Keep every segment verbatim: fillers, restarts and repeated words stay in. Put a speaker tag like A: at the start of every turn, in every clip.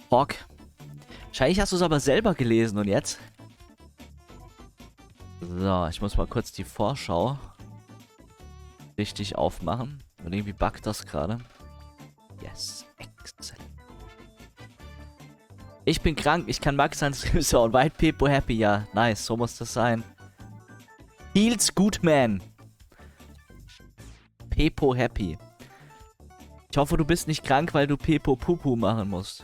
A: Hawk. Wahrscheinlich hast du es aber selber gelesen und jetzt? So, ich muss mal kurz die Vorschau richtig aufmachen. Und irgendwie buggt das gerade. Yes, excellent. Ich bin krank, ich kann Max ans so und White Pepo happy, ja. Nice, so muss das sein. Heals good man. Pepo happy. Ich hoffe, du bist nicht krank, weil du Pepo Pupu machen musst.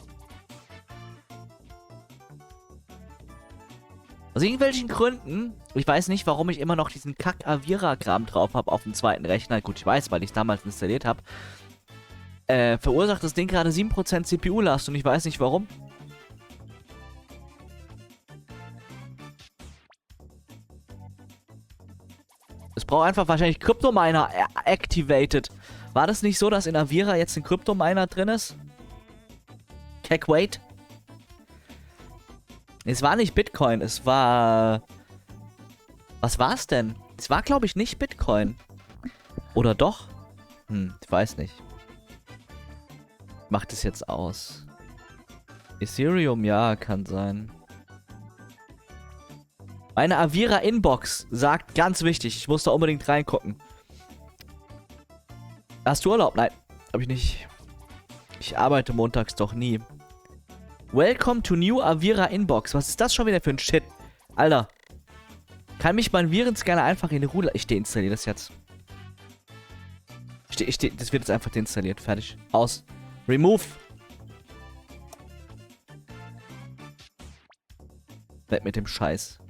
A: Aus irgendwelchen Gründen, ich weiß nicht, warum ich immer noch diesen Kack-Avira-Kram drauf habe auf dem zweiten Rechner. Gut, ich weiß, weil ich es damals installiert habe. Äh, verursacht das Ding gerade sieben Prozent C P U-Last und ich weiß nicht warum. Es braucht einfach wahrscheinlich Kryptominer activated. War das nicht so, dass in Avira jetzt ein Kryptominer drin ist? Cackwait? Es war nicht Bitcoin, es war... Was war es denn? Es war, glaube ich, nicht Bitcoin. Oder doch? Hm, ich weiß nicht. Macht es jetzt aus. Ethereum, ja, kann sein. Meine Avira Inbox sagt, ganz wichtig, ich muss da unbedingt reingucken. Hast du Urlaub? Nein, hab ich nicht. Ich arbeite montags doch nie. Welcome to new Avira Inbox. Was ist das schon wieder für ein Shit? Alter. Kann mich mein Virenscanner einfach in die Ruhe... Ich deinstalliere das jetzt. Ich de ich de das wird jetzt einfach deinstalliert. Fertig. Aus. Remove. Weg mit dem Scheiß.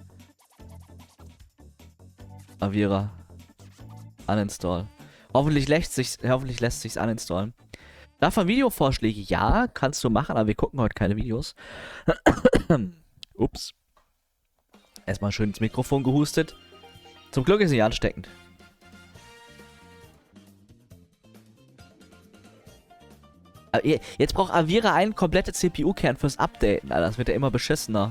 A: Avira. Uninstall. Hoffentlich lässt sich's, hoffentlich lässt sich's uninstallen. Davon Videovorschläge? Ja, kannst du machen, aber wir gucken heute keine Videos. Ups. Erstmal schön ins Mikrofon gehustet. Zum Glück ist sie ansteckend. Jetzt braucht Avira einen kompletten C P U-Kern fürs Updaten, Alter. Das wird ja immer beschissener.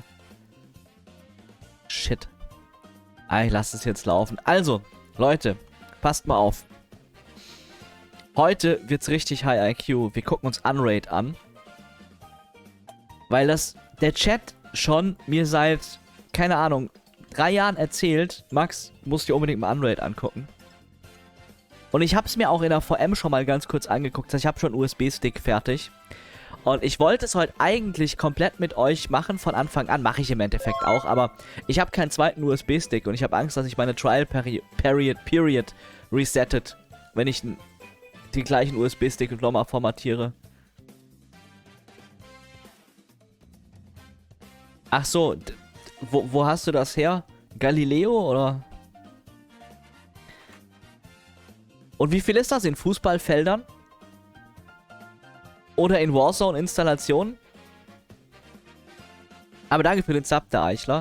A: Shit. Ah, ich lasse es jetzt laufen. Also, Leute, passt mal auf. Heute wird's richtig High I Q. Wir gucken uns Unraid an. Weil das der Chat schon mir seit, keine Ahnung, drei Jahren erzählt. Max, musst dir unbedingt mal Unraid angucken. Und ich hab's mir auch in der V M schon mal ganz kurz angeguckt. Ich habe schon einen U S B-Stick fertig. Und ich wollte es heute eigentlich komplett mit euch machen von Anfang an. Mache ich im Endeffekt auch. Aber ich habe keinen zweiten U S B-Stick. Und ich habe Angst, dass ich meine Trial-Period Period resettet. Wenn ich den gleichen U S B-Stick nochmal formatiere. Ach so. Wo, wo hast du das her? Galileo oder? Und wie viel ist das in Fußballfeldern? Oder in Warzone-Installationen? Aber danke für den Sub, der Eichler.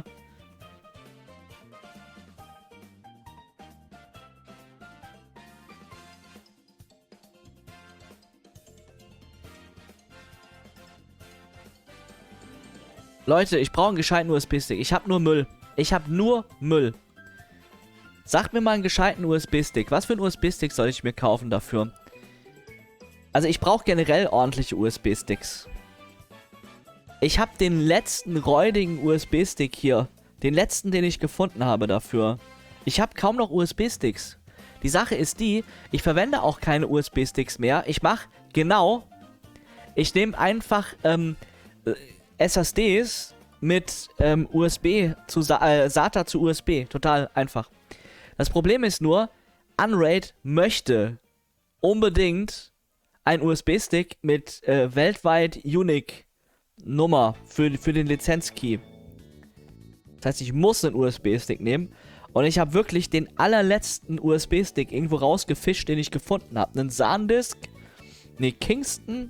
A: Leute, ich brauche einen gescheiten U S B-Stick. Ich habe nur Müll. Ich habe nur Müll. Sagt mir mal einen gescheiten U S B-Stick. Was für einen U S B-Stick soll ich mir kaufen dafür? Also ich brauche generell ordentliche U S B-Sticks. Ich habe den letzten räudigen U S B-Stick hier. Den letzten, den ich gefunden habe dafür. Ich habe kaum noch U S B-Sticks. Die Sache ist die, ich verwende auch keine U S B-Sticks mehr. Ich mache genau, ich nehme einfach ähm, S S Ds mit ähm, U S B zu Sa äh, SATA zu U S B. Total einfach. Das Problem ist nur, Unraid möchte unbedingt ein U S B-Stick mit äh, weltweit Unique Nummer für, für den Lizenzkey. Das heißt, ich muss einen U S B-Stick nehmen. Und ich habe wirklich den allerletzten U S B-Stick irgendwo rausgefischt, den ich gefunden habe. Einen SanDisk. Ne, Kingston.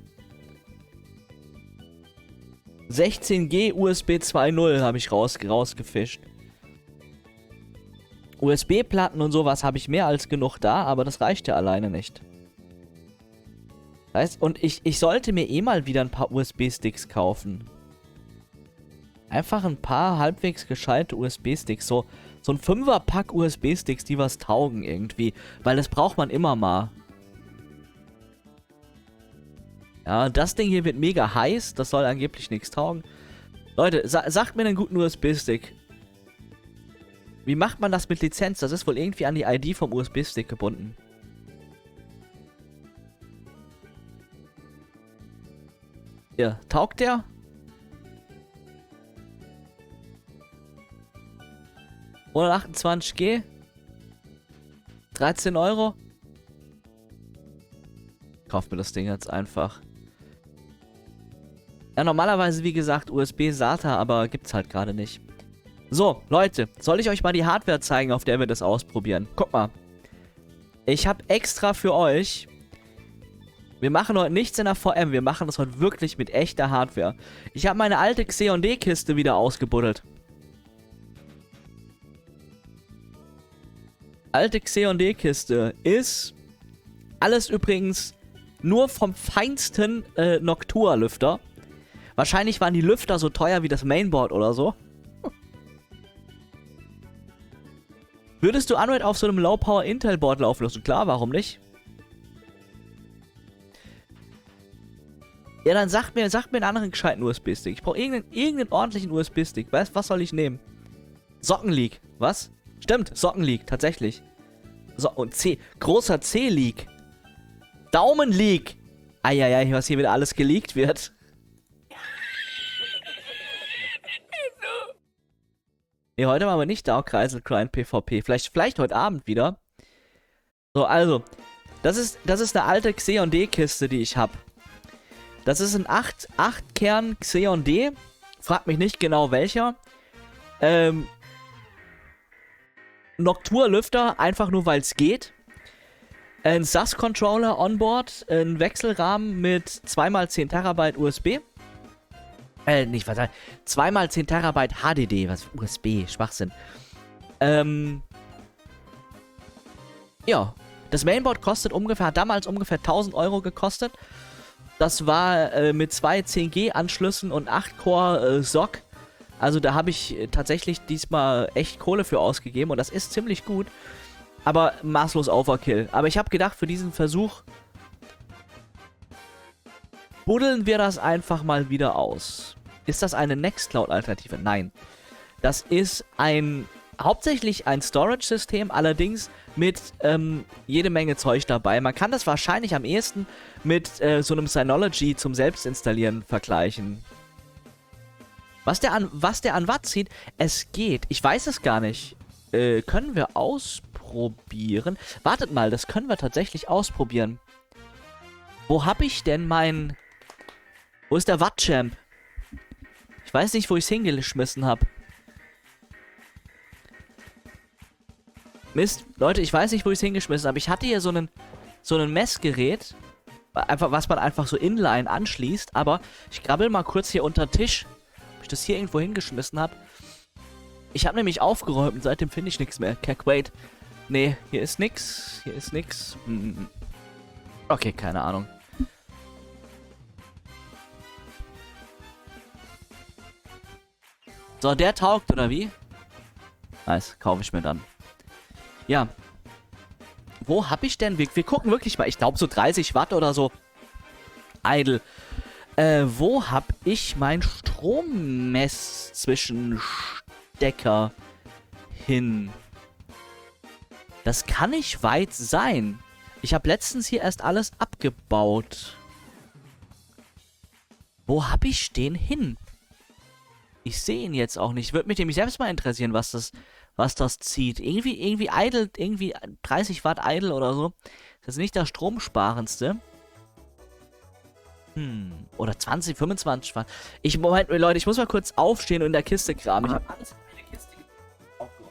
A: sechzehn G U S B zwei Punkt null habe ich raus, rausgefischt. U S B-Platten und sowas habe ich mehr als genug da, aber das reicht ja alleine nicht. Heißt, und ich, ich sollte mir eh mal wieder ein paar U S B-Sticks kaufen. Einfach ein paar halbwegs gescheite U S B-Sticks. So, so ein Fünfer-Pack U S B-Sticks, die was taugen irgendwie. Weil das braucht man immer mal. Ja, das Ding hier wird mega heiß. Das soll angeblich nichts taugen. Leute, sa sagt mir einen guten U S B-Stick. Wie macht man das mit Lizenz? Das ist wohl irgendwie an die I D vom U S B-Stick gebunden. Ja, taugt der? hundertachtundzwanzig G? dreizehn Euro? Kauf mir das Ding jetzt einfach. Ja, normalerweise, wie gesagt, U S B-SATA, aber gibt's halt gerade nicht. So, Leute, soll ich euch mal die Hardware zeigen, auf der wir das ausprobieren? Guck mal. Ich habe extra für euch... Wir machen heute nichts in der V M, wir machen das heute wirklich mit echter Hardware. Ich habe meine alte Xeon D-Kiste wieder ausgebuddelt. Alte Xeon D-Kiste ist... Alles übrigens nur vom feinsten äh, Noctua-Lüfter. Wahrscheinlich waren die Lüfter so teuer wie das Mainboard oder so. Würdest du Android auf so einem Low-Power-Intel-Board laufen lassen? Klar, warum nicht? Ja, dann sagt mir, sagt mir einen anderen gescheiten U S B-Stick. Ich brauche irgendeinen, irgendeinen ordentlichen U S B-Stick. Weißt, was soll ich nehmen? Sockenleak. Was? Stimmt, Sockenleak, tatsächlich. So, und C. Großer C-Leak. Daumenleak. Eieiei, was hier wieder alles geleakt wird. Ne, heute machen wir nicht Dark Kreisel Grind PvP. Vielleicht, vielleicht heute Abend wieder. So, also. Das ist, das ist eine alte Xeon D-Kiste, die ich habe. Das ist ein acht Kern Xeon D. Fragt mich nicht genau welcher. Ähm. Noctua-Lüfter, einfach nur weil es geht. Ein S A S-Controller onboard. Ein Wechselrahmen mit zwei mal zehn Terabyte U S B. Äh, nicht, was zwei mal zehn Terabyte H D D, was U S B, Schwachsinn. Ähm. Ja. Das Mainboard kostet ungefähr, hat damals ungefähr tausend Euro gekostet. Das war äh, mit zwei zehn G Anschlüssen und acht Core äh, S O C. Also da habe ich äh, tatsächlich diesmal echt Kohle für ausgegeben und das ist ziemlich gut. Aber maßlos Overkill. Aber ich habe gedacht, für diesen Versuch buddeln wir das einfach mal wieder aus. Ist das eine Nextcloud-Alternative? Nein. Das ist ein, hauptsächlich ein Storage-System, allerdings mit ähm, jede Menge Zeug dabei. Man kann das wahrscheinlich am ehesten mit äh, so einem Synology zum Selbstinstallieren vergleichen. Was der an, was der an Watt zieht, es geht. Ich weiß es gar nicht. Äh, können wir ausprobieren? Wartet mal, das können wir tatsächlich ausprobieren. Wo habe ich denn mein... Wo ist der Wattchamp? Ich weiß nicht, wo ich es hingeschmissen habe. Mist, Leute, ich weiß nicht, wo ich es hingeschmissen habe. Ich hatte hier so einen, so einen Messgerät, einfach, was man einfach so inline anschließt, aber ich krabbel mal kurz hier unter den Tisch, ob ich das hier irgendwo hingeschmissen habe. Ich habe nämlich aufgeräumt und seitdem finde ich nichts mehr. Cack, wait. Nee, hier ist nix, hier ist nix. Hm. Okay, keine Ahnung. So, der taugt, oder wie? Nice, kaufe ich mir dann. Ja. Wo hab ich denn? Wir, wir gucken wirklich mal. Ich glaube so dreißig Watt oder so. Idle. Äh, wo hab ich mein Strommess-Zwischenstecker hin? Das kann nicht weit sein. Ich habe letztens hier erst alles abgebaut. Wo hab ich den hin? Ich sehe ihn jetzt auch nicht. Würde mich nämlich selbst mal interessieren, was das, was das zieht. Irgendwie, irgendwie idle, irgendwie dreißig Watt idle oder so. Das ist nicht das stromsparendste. Hm. Oder zwanzig, fünfundzwanzig Watt. Ich, Moment, Leute, ich muss mal kurz aufstehen und in der Kiste kramen. Ich habe alles in meine Kiste aufgeräumt.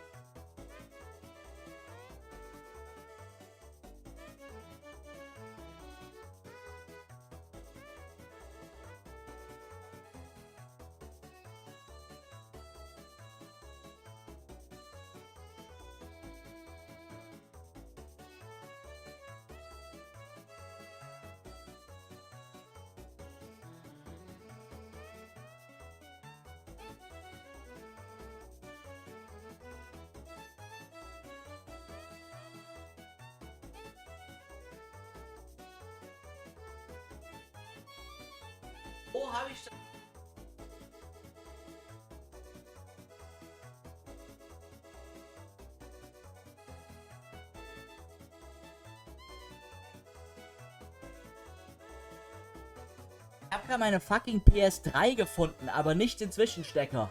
A: habe ich... Ich habe gerade meine fucking P S drei gefunden, aber nicht den Zwischenstecker.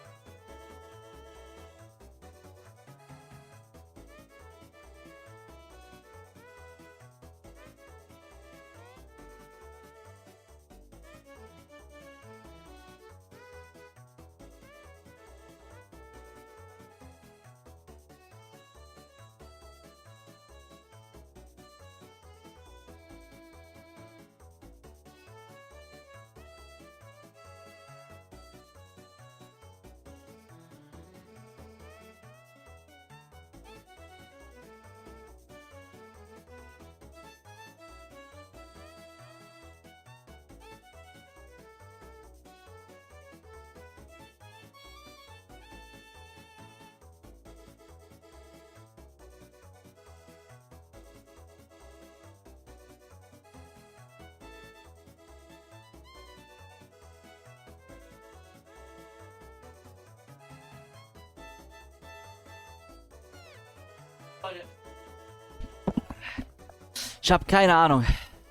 A: Ich habe keine Ahnung.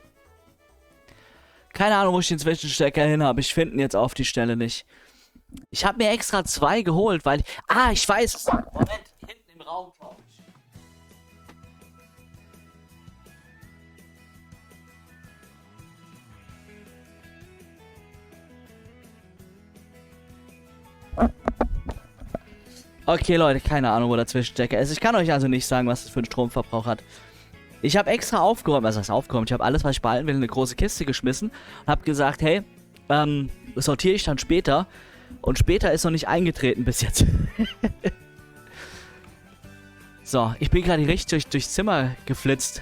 A: Keine Ahnung, wo ich den Zwischenstecker hin habe. Ich finde ihn jetzt auf die Stelle nicht. Ich habe mir extra zwei geholt, weil... Ah, ich weiß. Moment, hinten im Raum, glaube ich. Okay, Leute, keine Ahnung, wo der Zwischenstecker ist. Ich kann euch also nicht sagen, was das für einen Stromverbrauch hat. Ich habe extra aufgeräumt, was heißt aufgeräumt? Ich habe alles, was ich behalten will, in eine große Kiste geschmissen und habe gesagt, hey, ähm, sortiere ich dann später. Und später ist noch nicht eingetreten bis jetzt. So, ich bin gerade richtig durch, durchs Zimmer geflitzt.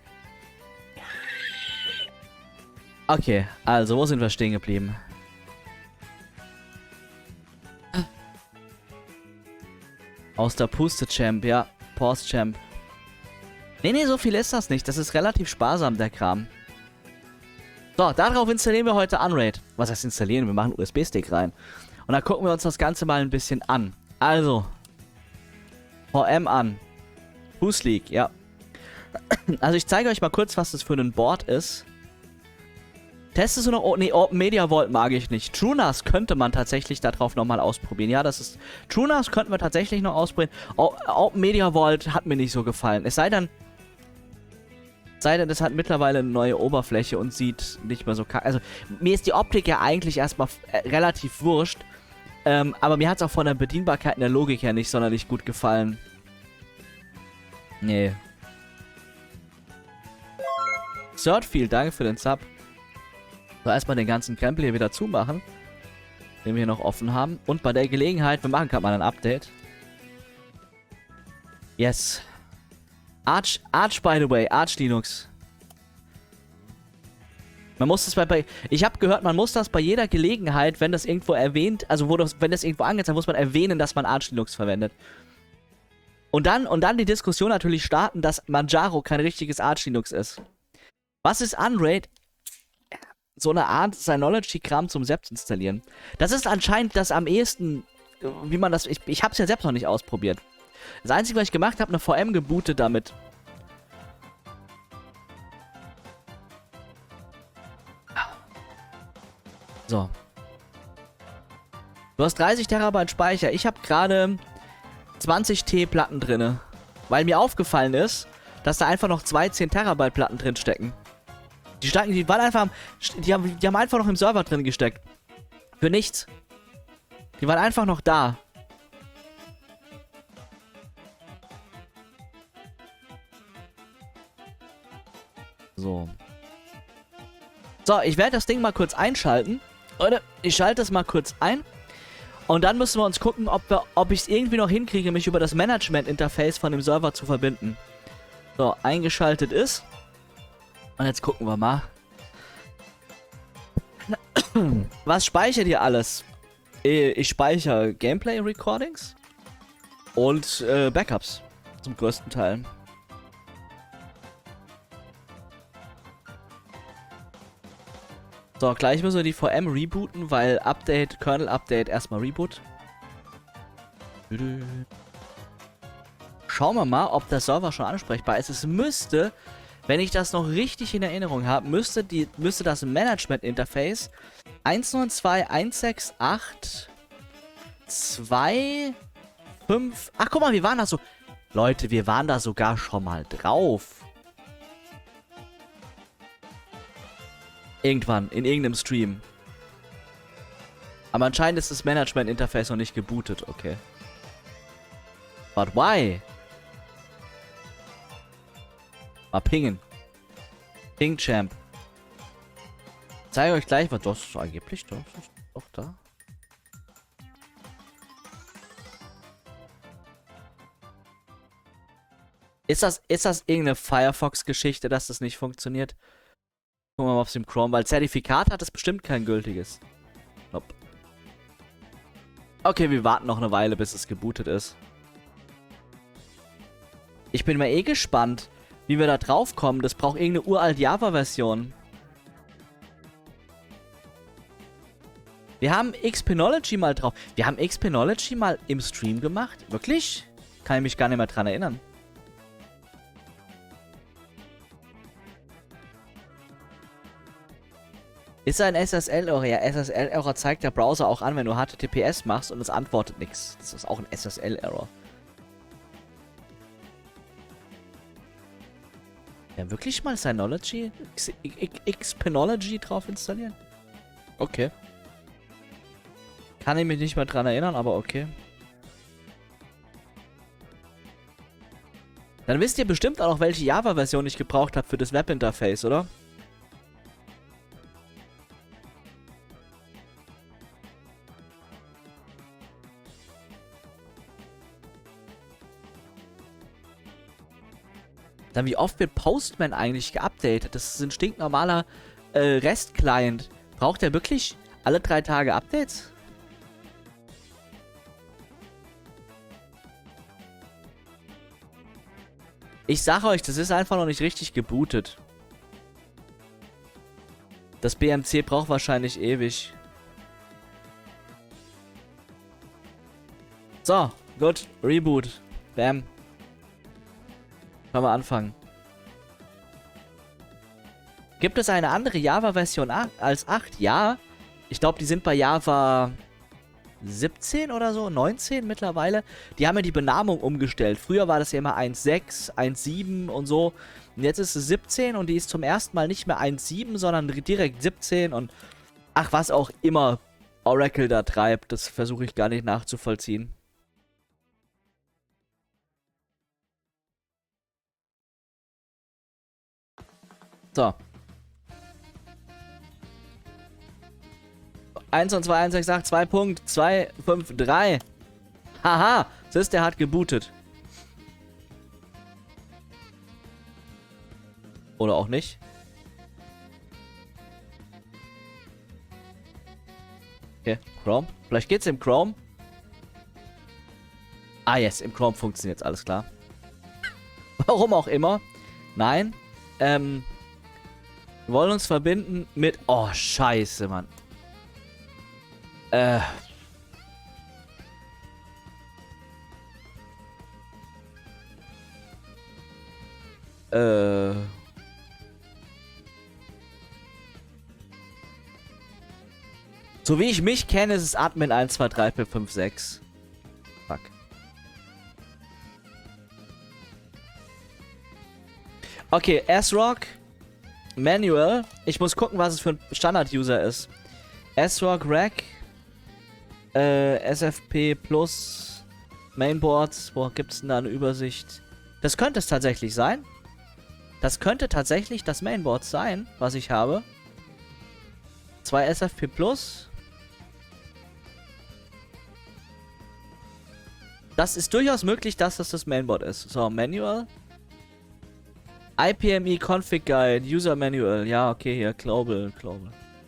A: Okay, also, wo sind wir stehen geblieben? Aus der Puste-Champ, ja. Pause-Champ. Nee, nee, so viel ist das nicht. Das ist relativ sparsam, der Kram. So, darauf installieren wir heute Unraid. Was heißt installieren? Wir machen einen U S B-Stick rein. Und dann gucken wir uns das Ganze mal ein bisschen an. Also. V M an. Boost League, ja. Also ich zeige euch mal kurz, was das für ein Board ist. Testest du noch... Oh, nee, Open Media Vault mag ich nicht. TrueNAS könnte man tatsächlich darauf nochmal ausprobieren. Ja, das ist... TrueNAS könnten wir tatsächlich noch ausprobieren. O Open Media Vault hat mir nicht so gefallen. Es sei denn... Sei denn, das hat mittlerweile eine neue Oberfläche und sieht nicht mehr so kacke. Also, mir ist die Optik ja eigentlich erstmal äh, relativ wurscht. Ähm, aber mir hat es auch von der Bedienbarkeit und der Logik her nicht sonderlich gut gefallen. Nee. Third danke für den Sub. So, erstmal den ganzen Krempel hier wieder zumachen, den wir hier noch offen haben. Und bei der Gelegenheit, wir machen gerade mal ein Update. Yes. Arch, Arch by the way, Arch Linux. Man muss das bei, bei ich habe gehört, man muss das bei jeder Gelegenheit, wenn das irgendwo erwähnt, also wo das, wenn das irgendwo angezeigt, muss man erwähnen, dass man Arch Linux verwendet. Und dann, und dann die Diskussion natürlich starten, dass Manjaro kein richtiges Arch Linux ist. Was ist Unraid? So eine Art Synology-Kram zum selbst installieren. Das ist anscheinend das am ehesten, wie man das, ich, ich habe es ja selbst noch nicht ausprobiert. Das Einzige, was ich gemacht habe, eine V M gebootet damit. So. Du hast dreißig Terabyte Speicher. Ich habe gerade zwanzig T Platten drinne. Weil mir aufgefallen ist, dass da einfach noch zwei zehn Terabyte Platten drin stecken. Die stecken, die waren einfach, die haben, die haben einfach noch im Server drin gesteckt. Für nichts. Die waren einfach noch da. So. So, ich werde das Ding mal kurz einschalten. Leute, ich schalte es mal kurz ein. Und dann müssen wir uns gucken, ob, wir, ob ich es irgendwie noch hinkriege, mich über das Management-Interface von dem Server zu verbinden. So, eingeschaltet ist. Und jetzt gucken wir mal. Was speichert ihr alles? Ich speichere Gameplay-Recordings und äh, Backups zum größten Teil. So, gleich müssen wir die V M rebooten, weil Update, Kernel-Update erstmal Reboot. Schauen wir mal, ob der Server schon ansprechbar ist. Es müsste, wenn ich das noch richtig in Erinnerung habe, müsste, die, müsste das Management-Interface eins neun zwei eins sechs acht zwei fünf... Ach, guck mal, wir waren da so... Leute, wir waren da sogar schon mal drauf. Irgendwann, in irgendeinem Stream. Aber anscheinend ist das Management-Interface noch nicht gebootet, okay. But why? Mal pingen. Ping Champ. Ich zeige euch gleich, was das ist angeblich. Das ist doch da. Ist das, ist das irgendeine Firefox-Geschichte, dass das nicht funktioniert? Gucken wir mal auf dem Chrome, weil Zertifikat hat es bestimmt kein gültiges. Nope. Okay, wir warten noch eine Weile, bis es gebootet ist. Ich bin mal eh gespannt, wie wir da drauf kommen. Das braucht irgendeine uralt Java-Version. Wir haben Xpinology mal drauf. Wir haben Xpinology mal im Stream gemacht? Wirklich? Kann ich mich gar nicht mehr dran erinnern. Ist ein S S L-Error? Ja, S S L-Error zeigt der Browser auch an, wenn du H T T P S machst und es antwortet nichts. Das ist auch ein S S L-Error. Ja, wirklich mal Synology? Xpinology drauf installieren? Okay. Kann ich mich nicht mehr dran erinnern, aber okay. Dann wisst ihr bestimmt auch noch, welche Java-Version ich gebraucht habe für das Webinterface, oder? Dann wie oft wird Postman eigentlich geupdatet? Das ist ein stinknormaler äh, REST-Client. Braucht der wirklich alle drei Tage Updates? Ich sage euch, das ist einfach noch nicht richtig gebootet. Das B M C braucht wahrscheinlich ewig. So, gut. Reboot. Bam. Können wir anfangen. Gibt es eine andere Java-Version als acht? Ja. Ich glaube, die sind bei Java siebzehn oder so, neunzehn mittlerweile. Die haben ja die Benamung umgestellt. Früher war das ja immer eins Punkt sechs, eins Punkt sieben und so. Und jetzt ist es siebzehn und die ist zum ersten Mal nicht mehr eins Punkt sieben, sondern direkt siebzehn und ach, was auch immer Oracle da treibt, das versuche ich gar nicht nachzuvollziehen. So. eins und zwei, eins, sechs, acht, zwei Punkt, zwei, fünf, drei. Haha, das ist, der hat gebootet. Oder auch nicht. Okay, Chrome. Vielleicht geht's im Chrome. Ah, yes, im Chrome funktioniert alles klar. Warum auch immer. Nein. Ähm... Wir wollen uns verbinden mit... Oh, scheiße, Mann. Äh... Äh... So wie ich mich kenne, ist es Admin eins zwei drei vier fünf sechs. Fuck. Okay, S-Rock... Manual. Ich muss gucken, was es für ein Standard-User ist. S-Rock Rack. Äh, S F P Plus. Mainboards. Wo gibt's denn da eine Übersicht? Das könnte es tatsächlich sein. Das könnte tatsächlich das Mainboard sein, was ich habe. Zwei S F P Plus. Das ist durchaus möglich, dass das das Mainboard ist. So, Manual. I P M E Config Guide, User Manual. Ja, okay, hier, Global, Global.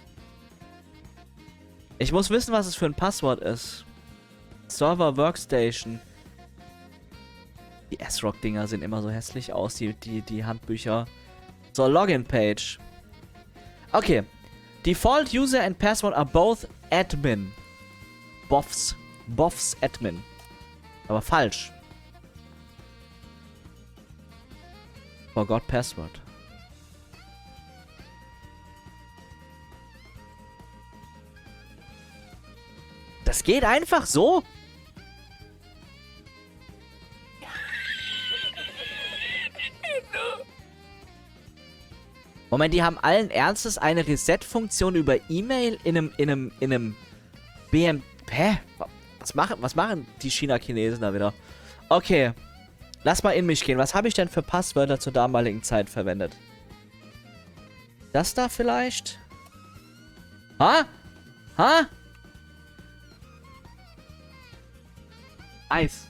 A: Ich muss wissen, was es für ein Passwort ist. Server Workstation. Die S-Rock-Dinger sehen immer so hässlich aus, die, die, die Handbücher. So, Login-Page. Okay. Default user and password are both admin. Boffs. Boffs admin. Aber falsch. Forgot password. Das geht einfach so? Moment, die haben allen Ernstes eine Reset-Funktion über E-Mail in einem, in einem, in einem B M... Hä? Was machen, was machen die China-Chinesen da wieder? Okay. Lass mal in mich gehen. Was habe ich denn für Passwörter zur damaligen Zeit verwendet? Das da vielleicht? Ha? Ha? Eis.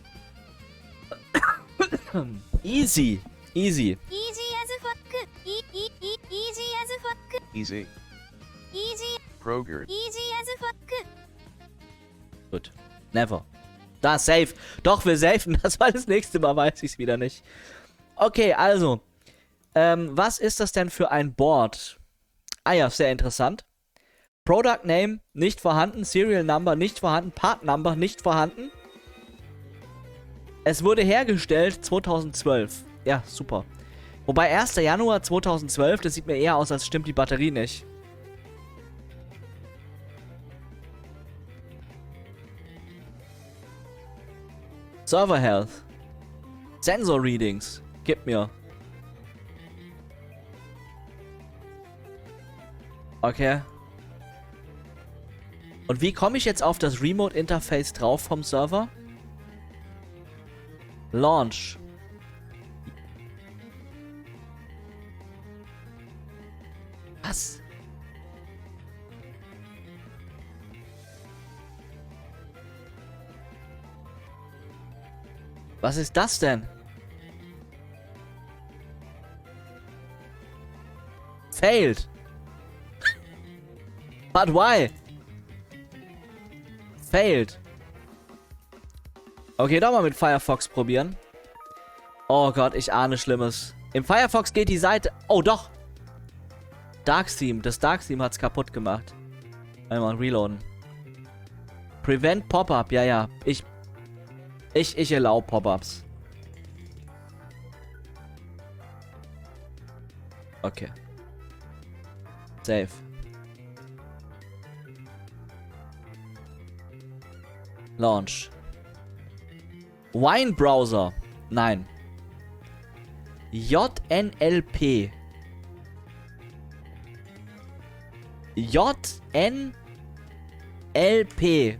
A: Easy. Easy.
B: Easy as fuck. E e e easy as fuck.
C: Easy.
B: Easy.
C: Kroger.
B: Easy as fuck.
A: Gut. Never. Da, safe. Doch, wir safen das, weil das nächste Mal weiß ich es wieder nicht. Okay, also. Ähm, was ist das denn für ein Board? Ah ja, sehr interessant. Product Name nicht vorhanden, Serial Number nicht vorhanden, Part Number nicht vorhanden. Es wurde hergestellt zweitausendzwölf. Ja, super. Wobei erster Januar zweitausendzwölf, das sieht mir eher aus, als stimmt die Batterie nicht. Server Health. Sensor Readings. Gib mir. Okay. Und wie komme ich jetzt auf das Remote Interface drauf vom Server? Launch. Was? Was ist das denn? Failed. But why? Failed. Okay, doch mal mit Firefox probieren. Oh Gott, ich ahne Schlimmes. Im Firefox geht die Seite... Oh, doch. Darktheme. Das Darktheme hat's kaputt gemacht. Einmal reloaden. Prevent Pop-Up. Ja, ja. Ich... Ich, ich erlaube Pop-Ups. Okay. Save. Launch. Wine Browser. Nein. J N L P. J N L P.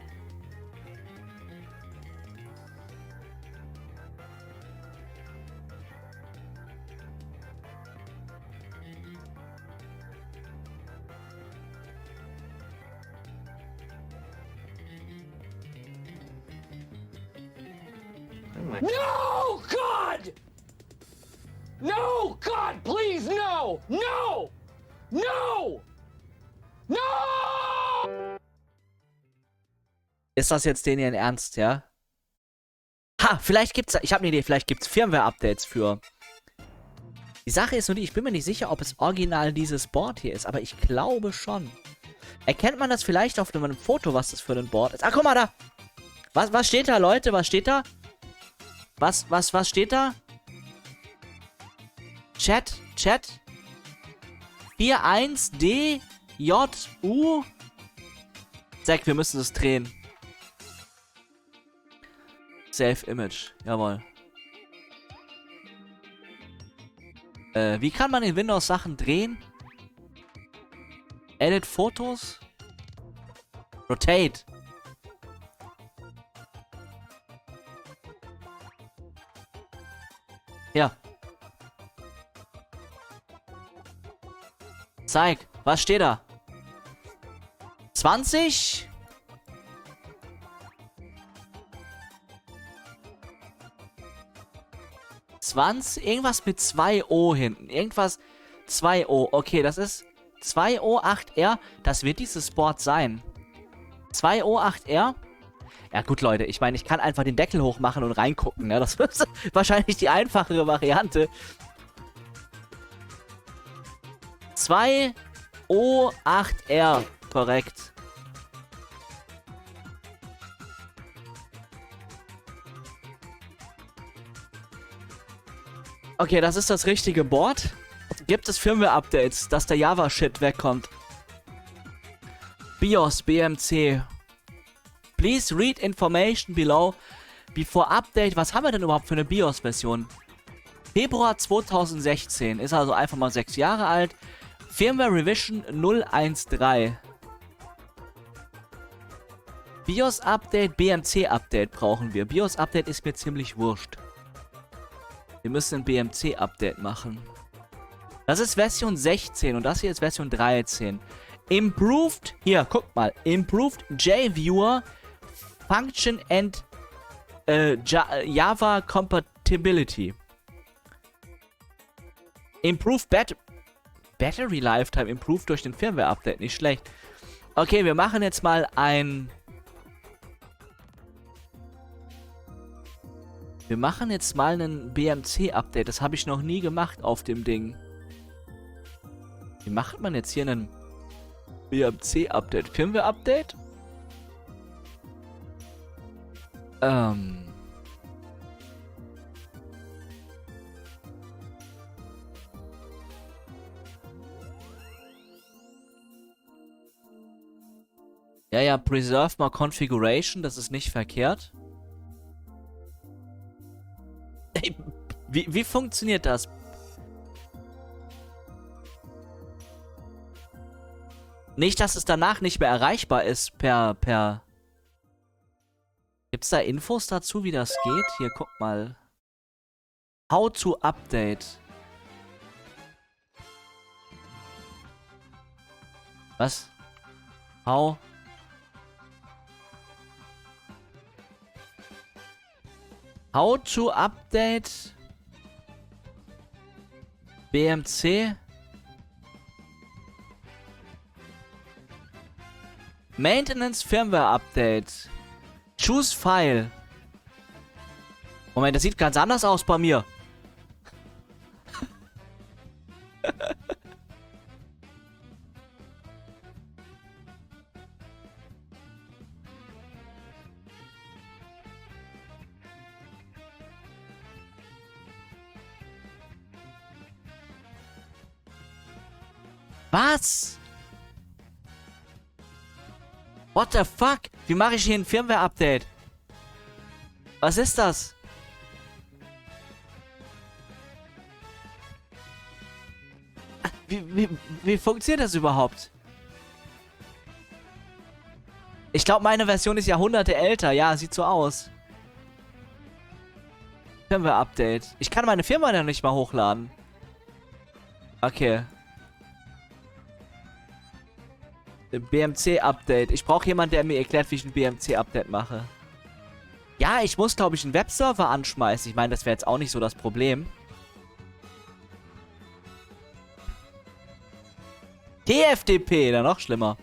D: No, God! No, God, please, no! No! No! No!
A: Ist das jetzt denen Ernst, ja? Ha, vielleicht gibt's... Ich habe eine Idee, vielleicht gibt's Firmware-Updates für... Die Sache ist nur die, ich bin mir nicht sicher, ob es original dieses Board hier ist, aber ich glaube schon. Erkennt man das vielleicht auf einem Foto, was das für ein Board ist? Ah, guck mal da! Was, was steht da, Leute? Was steht da? Was, was, was steht da? Chat, Chat. vier eins D J U. Zack, wir müssen es drehen. Save Image, jawohl. Äh, wie kann man in Windows Sachen drehen? Edit Fotos? Rotate. Ja. Zeig. Was steht da? zwanzig? zwanzig? Irgendwas mit zwei O hinten. Irgendwas. zwei O. Okay, das ist zwei O acht R. Das wird dieses Board sein. zwei O acht R. Ja gut, Leute, ich meine, ich kann einfach den Deckel hochmachen und reingucken, ne? Das ist wahrscheinlich die einfachere Variante. zwei O acht R. Korrekt. Okay, das ist das richtige Board. Gibt es Firmware-Updates, dass der Java-Shit wegkommt? BIOS, B M C. Please read information below before update. Was haben wir denn überhaupt für eine BIOS-Version? Februar zweitausendsechzehn. Ist also einfach mal sechs Jahre alt. Firmware Revision null eins drei. BIOS-Update, B M C-Update brauchen wir. BIOS-Update ist mir ziemlich wurscht. Wir müssen ein B M C-Update machen. Das ist Version sechzehn und das hier ist Version dreizehn. Improved, hier, guck mal. Improved JViewer Function and äh, Java Compatibility. Improved Bat Battery Lifetime. Improved durch den Firmware-Update. Nicht schlecht. Okay, wir machen jetzt mal ein... Wir machen jetzt mal einen B M C-Update. Das habe ich noch nie gemacht auf dem Ding. Wie macht man jetzt hier einen B M C-Update? Firmware-Update? Ähm... Ja, ja, preserve mal Configuration, das ist nicht verkehrt. Ey, wie, wie funktioniert das? Nicht, dass es danach nicht mehr erreichbar ist per, per... Gibt's da Infos dazu, wie das geht? Hier, guck mal. How to update. Was? How... How to update B M C Maintenance Firmware Update. Choose File. Moment, das sieht ganz anders aus bei mir. Was? What the fuck? Wie mache ich hier ein Firmware-Update? Was ist das? Wie, wie, wie funktioniert das überhaupt? Ich glaube, meine Version ist Jahrhunderte älter. Ja, sieht so aus. Firmware-Update. Ich kann meine Firma ja nicht mal hochladen. Okay. B M C-Update. Ich brauche jemanden, der mir erklärt, wie ich ein B M C-Update mache. Ja, ich muss, glaube ich, einen Webserver anschmeißen. Ich meine, das wäre jetzt auch nicht so das Problem. T F T P, dann noch schlimmer.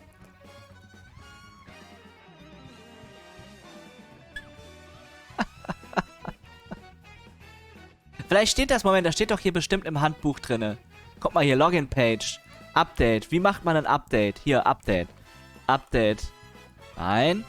A: Vielleicht steht das, Moment, das steht doch hier bestimmt im Handbuch drinne. Guck mal hier, Login-Page. Update. Wie macht man ein Update? Hier, Update. Update. Nein.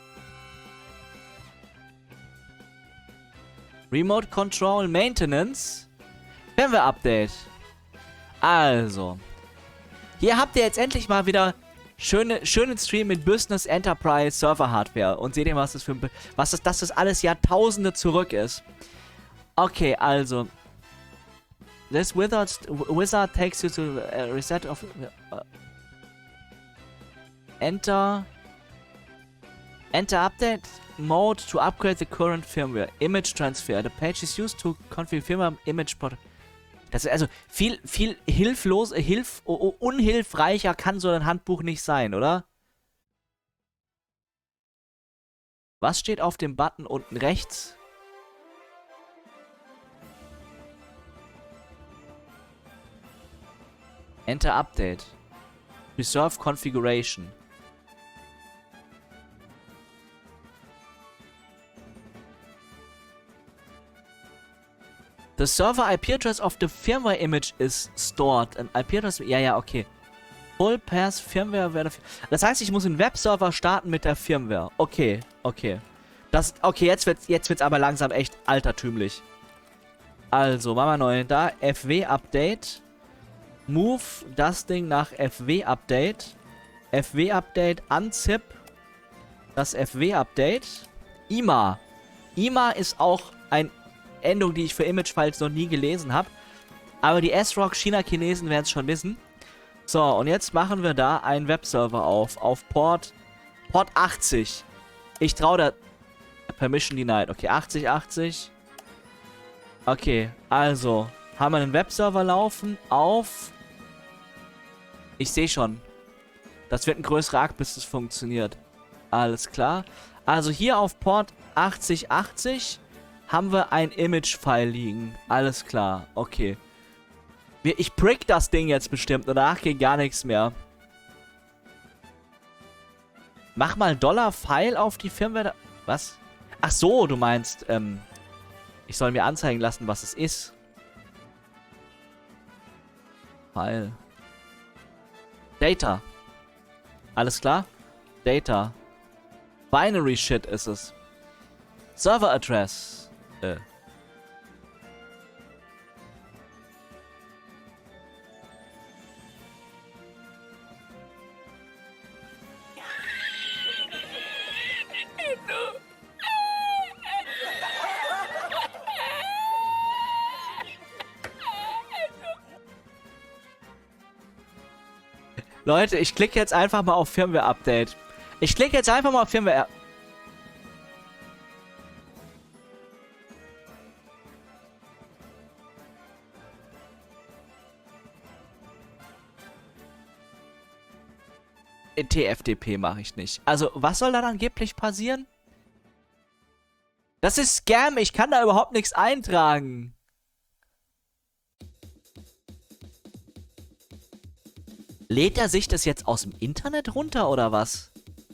A: Remote Control Maintenance. Firmware Update. Also. Hier habt ihr jetzt endlich mal wieder schöne, schönen Stream mit Business Enterprise Server Hardware. Und seht ihr, was das für ein, was das, dass das alles Jahrtausende zurück ist. Okay, also. This wizard, wizard takes you to a reset of... Uh, enter... Enter update mode to upgrade the current firmware. Image transfer. The page is used to configure firmware image port. Das ist also viel, viel hilflos, hilf, unhilfreicher kann so ein Handbuch nicht sein, oder? Was steht auf dem Button unten rechts? Enter Update. Preserve Configuration. The server I P address of the firmware image is stored. An I P address... Ja, ja, okay. Full Pass Firmware wäre. Das heißt, ich muss einen Webserver starten mit der Firmware. Okay, okay. Das, okay, jetzt wird's, jetzt wird's aber langsam echt altertümlich. Also, machen wir neu. Da, F W-Update. Move das Ding nach F W-Update. F W-Update, unzip. Das F W-Update. I M A. I M A ist auch eine Endung, die ich für Image-Files noch nie gelesen habe. Aber die S-Rock China-Chinesen werden es schon wissen. So, und jetzt machen wir da einen Webserver auf. Auf Port, Port achtzig. Ich traue da... Permission denied. Okay, achtzig, achtzig. Okay, also haben wir einen Webserver laufen auf... Ich sehe schon. Das wird ein größerer Akt, bis es funktioniert. Alles klar. Also hier auf Port achtzig, achtzig haben wir ein Image-File liegen. Alles klar, okay. Ich brick das Ding jetzt bestimmt und danach geht gar nichts mehr. Mach mal Dollar-File auf die Firmware. Was? Ach so, du meinst, ähm... ich soll mir anzeigen lassen, was es ist. File. Data. Alles klar? Data. Binary Shit ist es. Server Address. Äh. Leute, ich klicke jetzt einfach mal auf Firmware-Update. Ich klicke jetzt einfach mal auf Firmware... T F T P mache ich nicht. Also, was soll dann angeblich passieren? Das ist Scam. Ich kann da überhaupt nichts eintragen. Lädt er sich das jetzt aus dem Internet runter, oder was?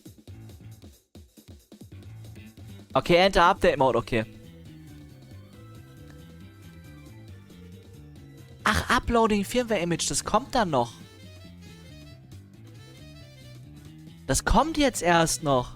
A: Okay, Enter Update Mode, okay. Ach, Uploading Firmware Image, das kommt dann noch. Das kommt jetzt erst noch.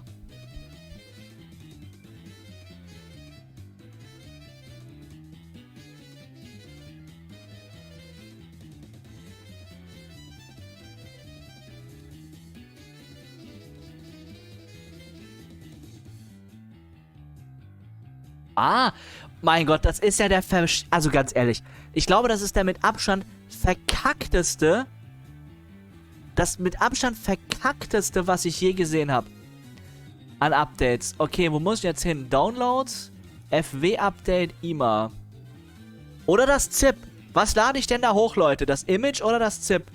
A: Ah, mein Gott, das ist ja der Versch... Also ganz ehrlich, ich glaube, das ist der mit Abstand verkackteste... Das mit Abstand verkackteste, was ich je gesehen habe. An Updates. Okay, wo muss ich jetzt hin? Downloads, F W-Update, I M A. Oder das ZIP. Was lade ich denn da hoch, Leute? Das Image oder das ZIP?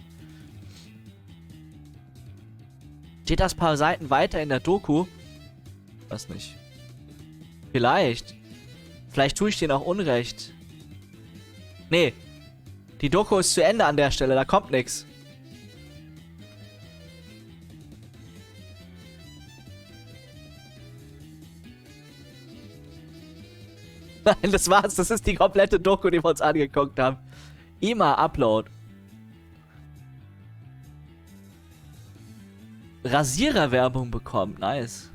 A: Steht das paar Seiten weiter in der Doku? Weiß nicht. Vielleicht. Vielleicht tue ich denen auch Unrecht. Nee. Die Doku ist zu Ende an der Stelle. Da kommt nichts. Nein, das war's. Das ist die komplette Doku, die wir uns angeguckt haben. I M A Upload. Rasiererwerbung bekommen. Nice.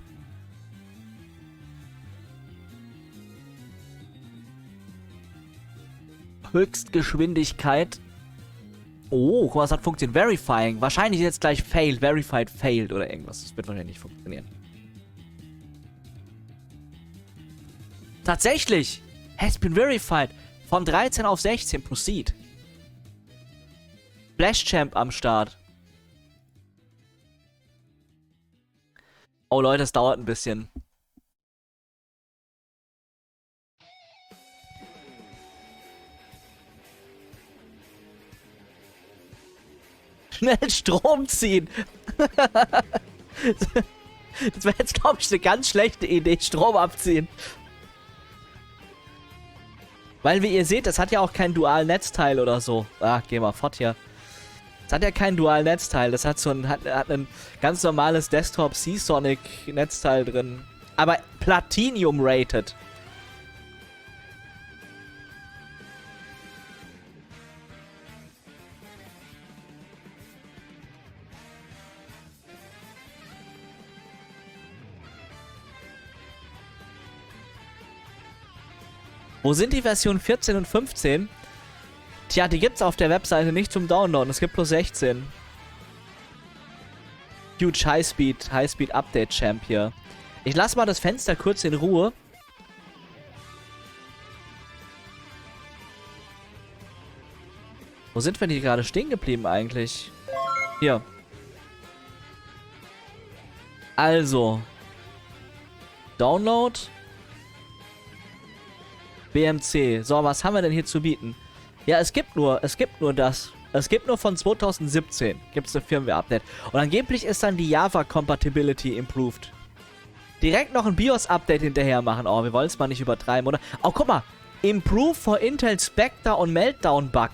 A: Höchstgeschwindigkeit. Oh, guck mal, das hat funktioniert. Verifying. Wahrscheinlich jetzt gleich failed. Verified failed oder irgendwas. Das wird wahrscheinlich nicht funktionieren. Tatsächlich. Has been verified. Von dreizehn auf sechzehn. Proceed. Flash Champ am Start. Oh Leute, es dauert ein bisschen. Schnell Strom ziehen. Das wäre jetzt, glaube ich, eine ganz schlechte Idee. Strom abziehen. Weil, wie ihr seht, das hat ja auch kein Dual-Netzteil oder so. Ah, geh mal fort hier. Das hat ja kein Dual-Netzteil. Das hat so ein, hat, hat ein ganz normales Desktop-Seasonic-Netzteil drin. Aber Platinum-rated. Wo sind die Version vierzehn und fünfzehn? Tja, die gibt's auf der Webseite nicht zum Downloaden. Es gibt bloß sechzehn. Huge Highspeed, Highspeed Update Champ hier. Ich lasse mal das Fenster kurz in Ruhe. Wo sind wir denn hier gerade stehen geblieben eigentlich? Hier. Also. Download. B M C. So, was haben wir denn hier zu bieten? Ja, es gibt nur, es gibt nur das. Es gibt nur von zweitausendsiebzehn. Gibt es eine Firmware-Update. Und angeblich ist dann die Java-Compatibility improved. Direkt noch ein BIOS-Update hinterher machen. Oh, wir wollen es mal nicht übertreiben, oder? Oh, guck mal. Improve for Intel Spectre und Meltdown Bug.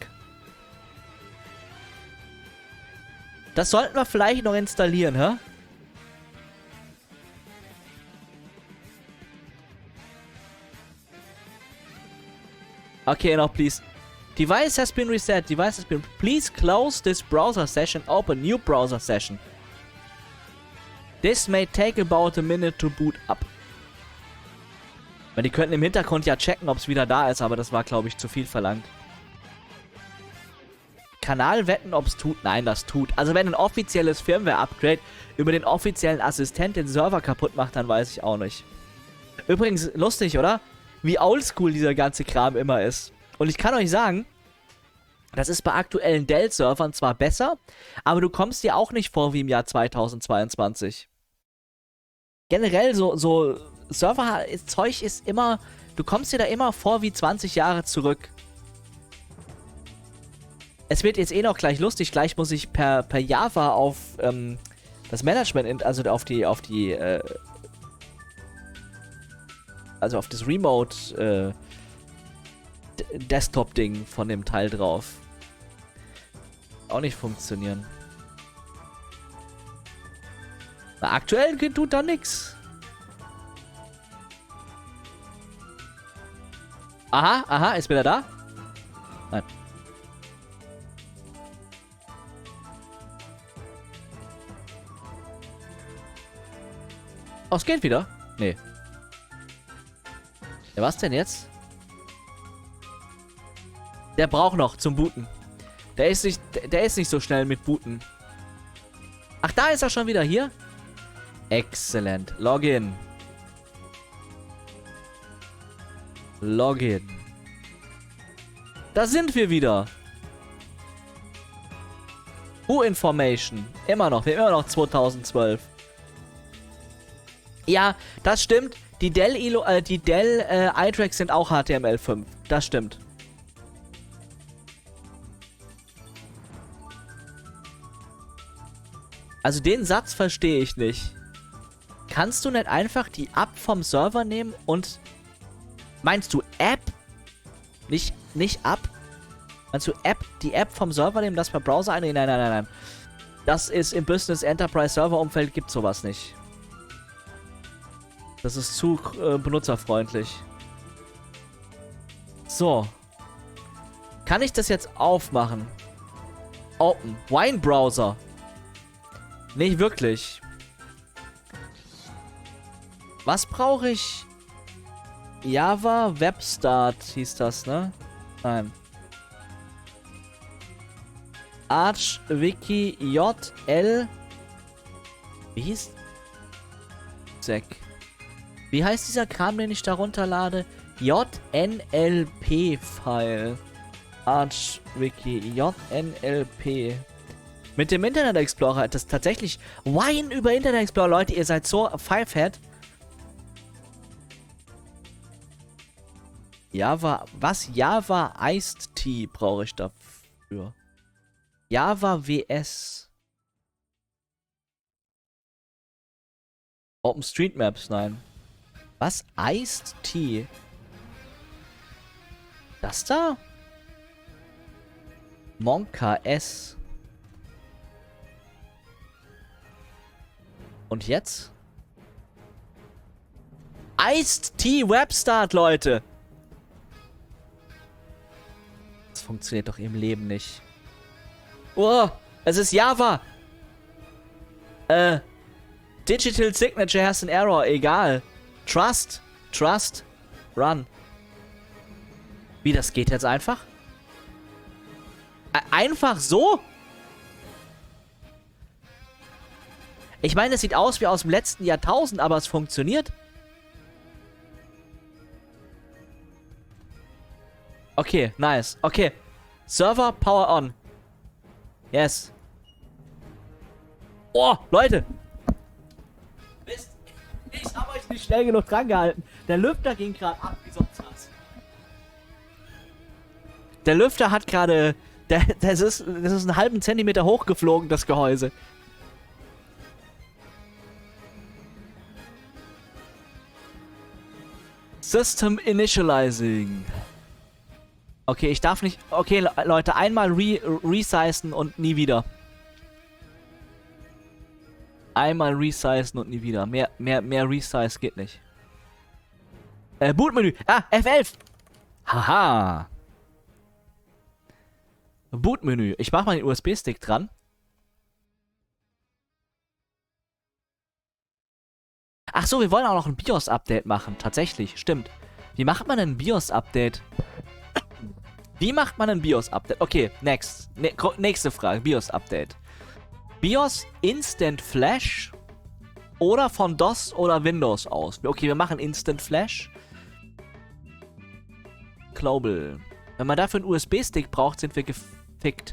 A: Das sollten wir vielleicht noch installieren, hä? Okay, noch please. Device has been reset. Device has been... Please close this browser session. Open new browser session. This may take about a minute to boot up. Weil die könnten im Hintergrund ja checken, ob es wieder da ist, aber das war, glaube ich, zu viel verlangt. Kanal wetten, ob es tut? Nein, das tut. Also wenn ein offizielles Firmware-Upgrade über den offiziellen Assistent den Server kaputt macht, dann weiß ich auch nicht. Übrigens, lustig, oder? Wie oldschool dieser ganze Kram immer ist. Und ich kann euch sagen, das ist bei aktuellen Dell-Servern zwar besser, aber du kommst dir auch nicht vor wie im Jahr zweitausendzweiundzwanzig. Generell so, so Server-Zeug ist immer, du kommst dir da immer vor wie zwanzig Jahre zurück. Es wird jetzt eh noch gleich lustig, gleich muss ich per, per Java auf ähm, das Management, also auf die, auf die, äh, also auf das Remote, äh, Desktop-Ding von dem Teil drauf. Auch nicht funktionieren. Na, aktuell tut da nix. Aha, aha, ist wieder da? Nein. Oh, es geht wieder? Nee. Ja, was denn jetzt? Der braucht noch zum Booten. Der ist nicht, der ist nicht so schnell mit Booten. Ach, da ist er schon wieder hier. Excellent. Login. Login. Da sind wir wieder. Who Information. Immer noch. Wir haben immer noch zweitausendzwölf. Ja, das stimmt. Die Dell, äh, die Dell äh, iTracks sind auch H T M L fünf. Das stimmt. Also den Satz verstehe ich nicht. Kannst du nicht einfach die App vom Server nehmen und... Meinst du App? Nicht, nicht App? Meinst du App, die App vom Server nehmen, das per Browser ein? Nein, nein, nein, nein. Das ist im Business Enterprise Server Umfeld, gibt sowas nicht. Das ist zu äh, benutzerfreundlich. So. Kann ich das jetzt aufmachen? Open. Wine Browser. Nicht wirklich. Was brauche ich? Java Webstart hieß das, ne? Nein. Arch Wiki J L. Wie hieß? Sec. Wie heißt dieser Kram, den ich da runterlade? J N L P-File. Arch Wiki J N L P. Mit dem Internet Explorer, das ist tatsächlich Wine über Internet Explorer, Leute, ihr seid so Fivehead. Java, was? Java Iced Tea brauche ich dafür. Java W S. OpenStreetMaps, nein. Was? Iced Tea? Das da? Monka S. Und jetzt? Iced Tea Webstart, Leute! Das funktioniert doch im Leben nicht. Oh, es ist Java! Äh, Digital Signature has an error, egal. Trust, trust, run. Wie, das geht jetzt einfach? E- einfach so? Ich meine, es sieht aus wie aus dem letzten Jahrtausend, aber es funktioniert. Okay, nice. Okay. Server Power on. Yes. Oh, Leute. Mist. Ich habe euch nicht schnell genug dran gehalten. Der Lüfter ging gerade ab, wie sonst was. Der Lüfter hat gerade... Der, das, ist, das ist einen halben Zentimeter hochgeflogen, das Gehäuse. System Initializing. Okay, ich darf nicht... Okay, Le Leute, einmal re resizen und nie wieder. Einmal resizen und nie wieder. Mehr, mehr, mehr Resize geht nicht. Äh, Bootmenü. Ah, F elf. Haha. Bootmenü. Ich mach mal den U S B-Stick dran. Ach so, wir wollen auch noch ein BIOS-Update machen. Tatsächlich, stimmt. Wie macht man ein BIOS-Update? Wie macht man ein BIOS-Update? Okay, next. Ne nächste Frage. BIOS-Update. BIOS Instant Flash oder von DOS oder Windows aus? Okay, wir machen Instant Flash. Global. Wenn man dafür einen U S B-Stick braucht, sind wir gefickt.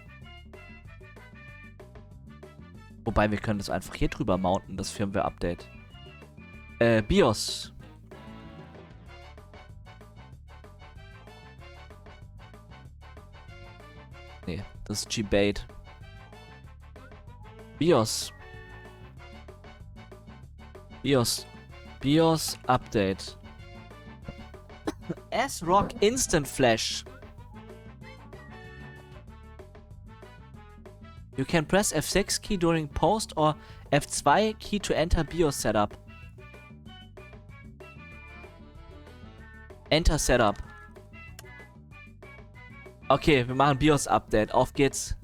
A: Wobei, wir können das einfach hier drüber mounten, das Firmware-Update. Äh, BIOS. Nee, das ist G-Bait. BIOS. BIOS. BIOS Update. S-Rock Instant Flash. You can press F six key during post or F two key to enter BIOS setup. Enter Setup. Okay, wir machen BIOS Update. Auf geht's.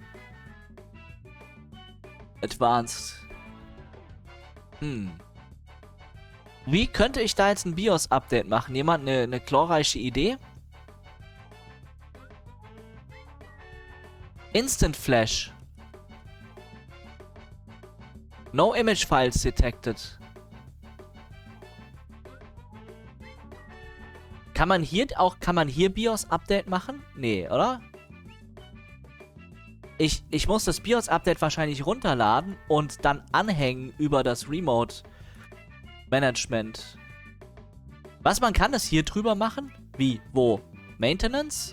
A: Advanced. Hm. Wie könnte ich da jetzt ein BIOS Update machen? Jemand eine, eine glorreiche Idee? Instant Flash. No image files detected. Kann man hier auch, kann man hier BIOS Update machen? Nee, oder? Ich, ich muss das BIOS Update wahrscheinlich runterladen und dann anhängen über das Remote Management. Was, man kann das hier drüber machen? Wie? Wo? Maintenance?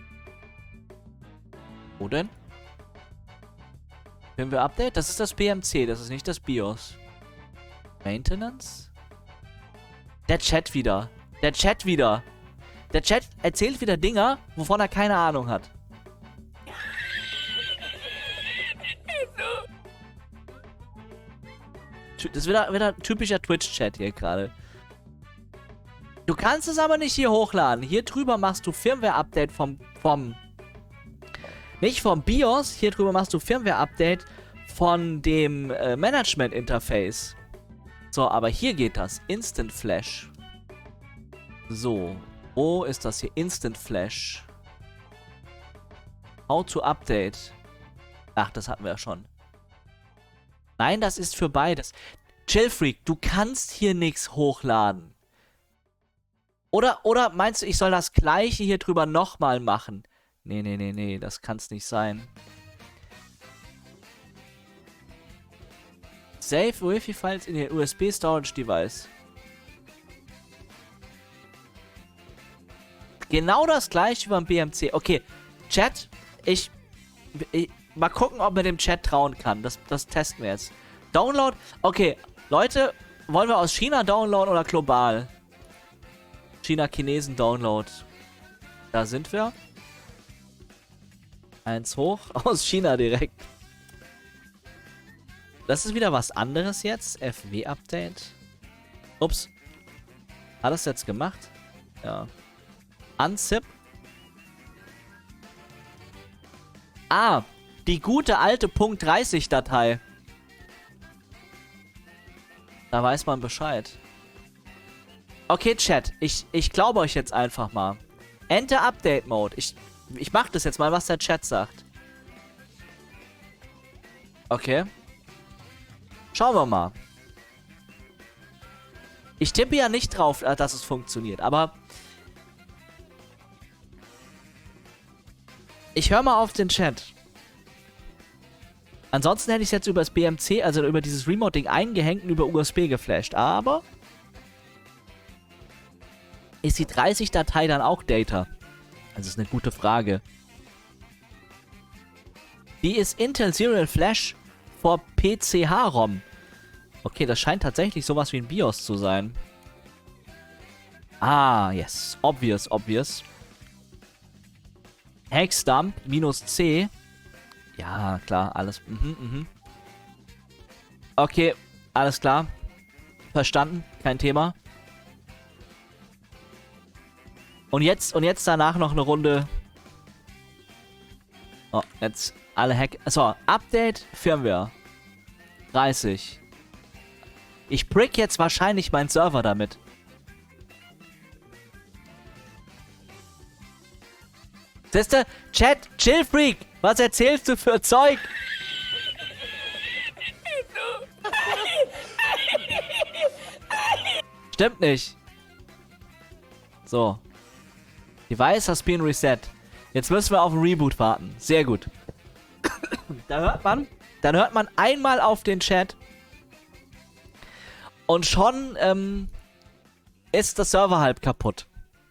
A: Wo denn? Firmware Update? Das ist das B M C, das ist nicht das BIOS. Maintenance? Der Chat wieder. Der Chat wieder. Der Chat erzählt wieder Dinger, wovon er keine Ahnung hat. Das ist wieder, wieder ein typischer Twitch-Chat hier gerade. Du kannst es aber nicht hier hochladen. Hier drüber machst du Firmware-Update vom, vom... Nicht vom BIOS, hier drüber machst du Firmware-Update von dem äh, Management-Interface. So, aber hier geht das. Instant Flash. So. Wo ist das hier? Instant Flash. How to update. Ach, das hatten wir ja schon. Nein, das ist für beides. Chillfreak, du kannst hier nichts hochladen. Oder, oder meinst du, ich soll das gleiche hier drüber nochmal machen? Nee, nee, nee, nee, das kann's nicht sein. Save Wi-Fi-Files in den U S B-Storage-Device. Genau das gleiche wie beim B M C. Okay, Chat, ich, ich... Mal gucken, ob man dem Chat trauen kann. Das, das testen wir jetzt. Download. Okay, Leute, wollen wir aus China downloaden oder global? China-Chinesen-Download. Da sind wir. Eins hoch. Aus China direkt. Das ist wieder was anderes jetzt. F W-Update. Ups. Hat das jetzt gemacht? Ja. Unzip. Ah, die gute alte Punkt dreißig Datei. Da weiß man Bescheid. Okay, Chat. Ich, ich glaube euch jetzt einfach mal. Enter Update Mode. Ich, ich mach das jetzt mal, was der Chat sagt. Okay. Schauen wir mal. Ich tippe ja nicht drauf, dass es funktioniert, aber... Ich höre mal auf den Chat. Ansonsten hätte ich es jetzt über das B M C, also über dieses Remote-Ding eingehängt und über U S B geflasht. Aber... Ist die dreißig Datei dann auch Data? Das ist eine gute Frage. Die ist Intel Serial Flash for P C H-ROM. Okay, das scheint tatsächlich sowas wie ein BIOS zu sein. Ah, yes. Obvious, obvious. Hexdump minus C. Ja, klar, alles. Mhm, mhm. Okay, alles klar. Verstanden, kein Thema. Und jetzt, und jetzt danach noch eine Runde. Oh, jetzt alle Hack. So, Update Firmware. dreißig. Ich brick jetzt wahrscheinlich meinen Server damit. Siehste, Chat, chill Freak, was erzählst du für Zeug? Stimmt nicht. So. Device has been reset. Jetzt müssen wir auf ein Reboot warten. Sehr gut. Da hört man, dann hört man einmal auf den Chat. Und schon ähm, ist der Server halb kaputt.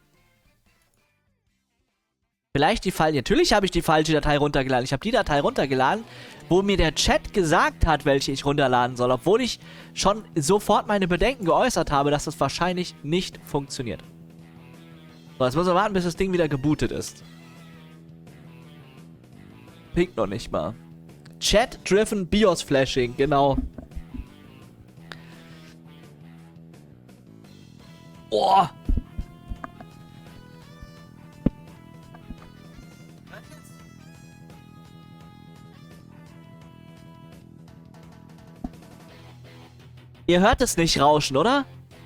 A: Vielleicht die falsche. Natürlich habe ich die falsche Datei runtergeladen. Ich habe die Datei runtergeladen, wo mir der Chat gesagt hat, welche ich runterladen soll. Obwohl ich schon sofort meine Bedenken geäußert habe, dass das wahrscheinlich nicht funktioniert. So, jetzt müssen wir warten, bis das Ding wieder gebootet ist. Pink noch nicht mal. Chat-driven BIOS-Flashing, genau. Oh! Ihr hört es nicht rauschen, oder?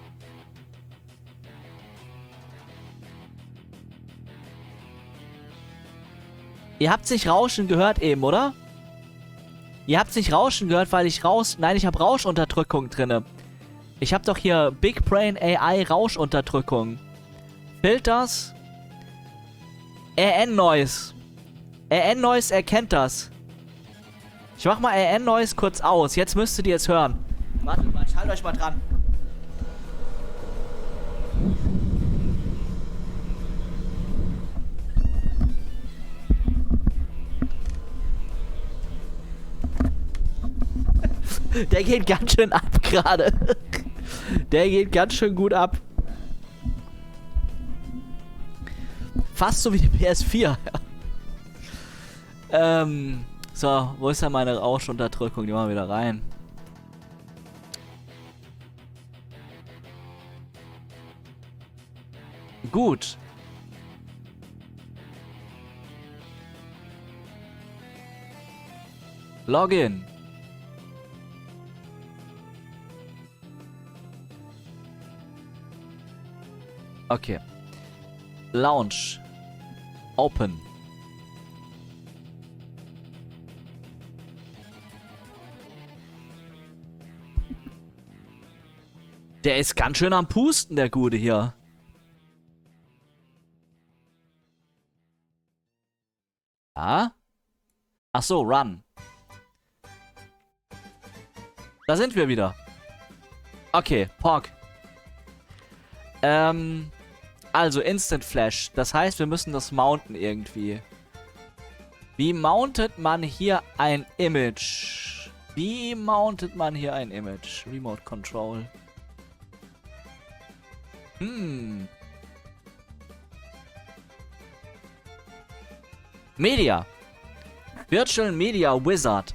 A: Ihr habt's nicht rauschen gehört eben, oder? Ihr habt's nicht rauschen gehört, weil ich raus... Nein, ich habe Rauschunterdrückung drinne. Ich habe doch hier Big Brain A I Rauschunterdrückung. Filters. R N Noise. R N Noise erkennt das. Ich mach mal R N Noise kurz aus. Jetzt müsstet ihr es hören. Wartet mal, ich halte euch mal dran. Der geht ganz schön ab gerade. Der geht ganz schön gut ab. Fast so wie die P S vier. ähm, so, wo ist denn meine Rauschunterdrückung? Die machen wir wieder rein. Gut. Login. Okay. Launch. Open. Der ist ganz schön am Pusten, der Gute hier. Ja? Ach so, run. Da sind wir wieder. Okay, P O G. Ähm, also Instant Flash. Das heißt, wir müssen das mounten irgendwie. Wie mountet man hier ein Image? Wie mountet man hier ein Image? Remote Control. Hm. Media. Virtual Media Wizard.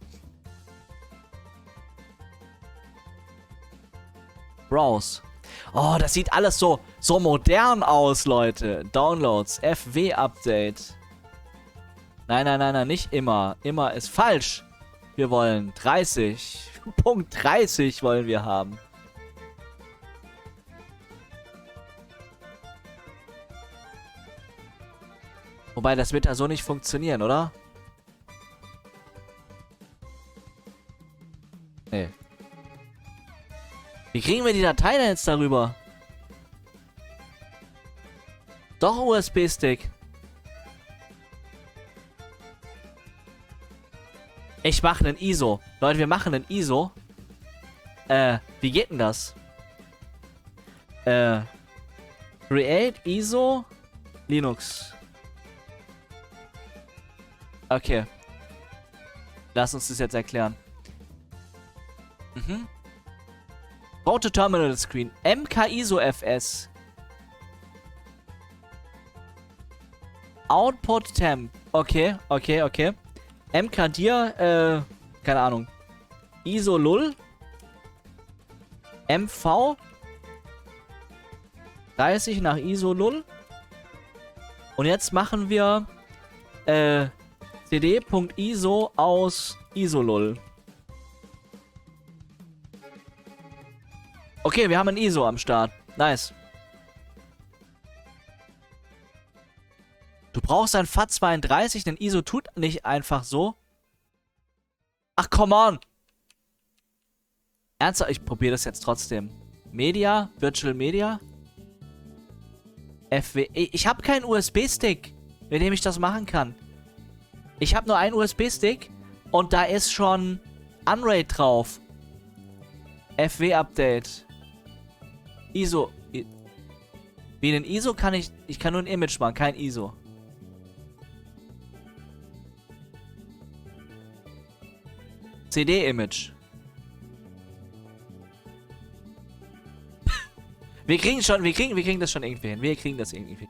A: Browse. Oh, das sieht alles so, so modern aus, Leute. Downloads. F W Update. Nein, nein, nein, nein, nicht immer. Immer ist falsch. Wir wollen dreißig. Punkt dreißig wollen wir haben. Wobei, das wird ja so nicht funktionieren, oder? Nee. Wie kriegen wir die Datei denn jetzt darüber? Doch U S B-Stick. Ich mache einen I S O. Leute, wir machen einen I S O. Äh, wie geht denn das? Äh, Create I S O Linux. Okay. Lass uns das jetzt erklären. Mhm. Go to Terminal Screen. M K I S O F S. Output Temp. Okay, okay, okay. M K dir, äh, keine Ahnung. I S O Lull. M V. dreißig nach I S O Lull. Und jetzt machen wir, äh, cd.I S O aus I S O Lull. Okay, wir haben ein I S O am Start. Nice. Du brauchst ein F A T zweiunddreißig, denn I S O tut nicht einfach so. Ach, come on. Ernsthaft, ich probiere das jetzt trotzdem. Media, Virtual Media. F W. Ich habe keinen U S B-Stick, mit dem ich das machen kann. Ich habe nur einen U S B-Stick und da ist schon Unraid drauf. F W-Update. I S O. I Wie ein I S O kann ich... Ich kann nur ein Image machen, kein I S O. C D-Image. Wir kriegen schon, wir kriegen, wir kriegen das schon irgendwie hin. Wir kriegen das irgendwie hin.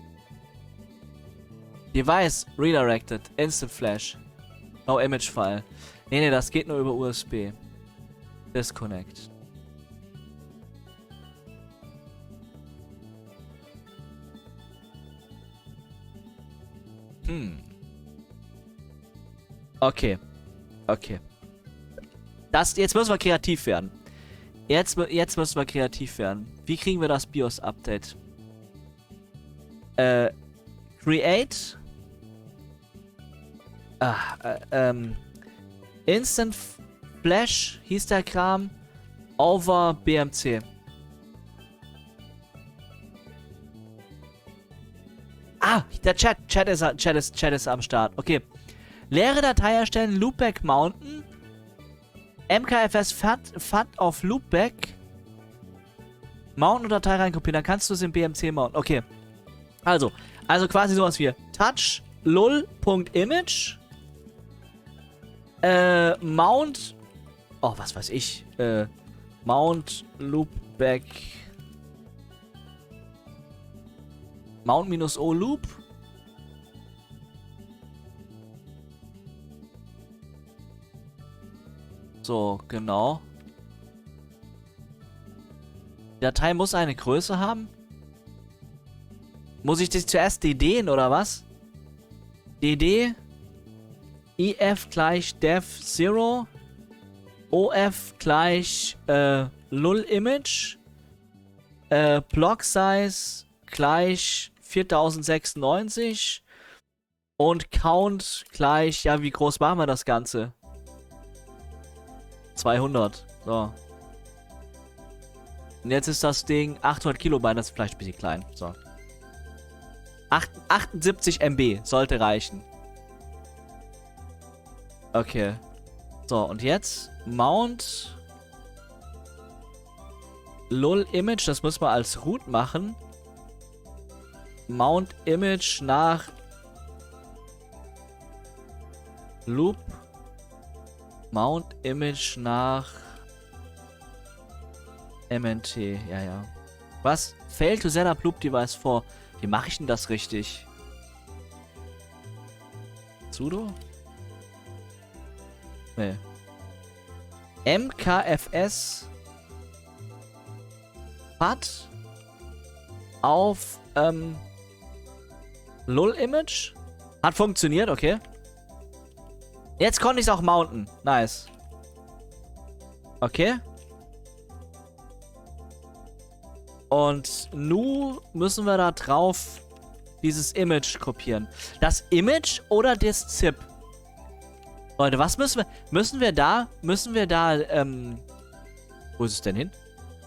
A: Device redirected. Instant Flash. No Image File. Nee, nee, das geht nur über U S B. Disconnect. Hm. Okay. Okay. Das, jetzt müssen wir kreativ werden. Jetzt, jetzt müssen wir kreativ werden. Wie kriegen wir das BIOS-Update? Äh, Create. Ah, äh, ähm. Instant Flash hieß der Kram. Over B M C. Ah, der Chat. Chat ist, Chat ist, Chat ist am Start. Okay. Leere Datei erstellen, Loopback mounten. M K F S F A T, F A T auf Loopback. Mounten und Datei reinkopieren, dann kannst du es in B M C mounten. Okay. Also, also quasi sowas wie touch lull.image äh, mount oh, was weiß ich, äh, mount loopback mount-o loop so, genau. Die Datei muss eine Größe haben. Muss ich das zuerst D D'en oder was? D D I F gleich dev zero O F gleich äh, lull image äh, block size gleich viertausendsechsundneunzig und count gleich, ja, wie groß machen wir das Ganze? zweihundert. So. Und jetzt ist das Ding achthundert Kilobyte, das ist vielleicht ein bisschen klein. So. achtundsiebzig Megabyte sollte reichen. Okay. So, und jetzt Mount lull image, das muss man als Root machen. Mount image nach Loop. Mount image nach M N T, ja, ja. Was? Fail to set up Loop Device for. Wie mache ich denn das richtig? Sudo? Nee. M K F S F A T auf ähm, lull image? Hat funktioniert, okay. Jetzt konnte ich es auch mounten. Nice. Okay. Und nun müssen wir da drauf dieses Image kopieren. Das Image oder das Z I P? Leute, was müssen wir... Müssen wir da... Müssen wir da, ähm... Wo ist es denn hin?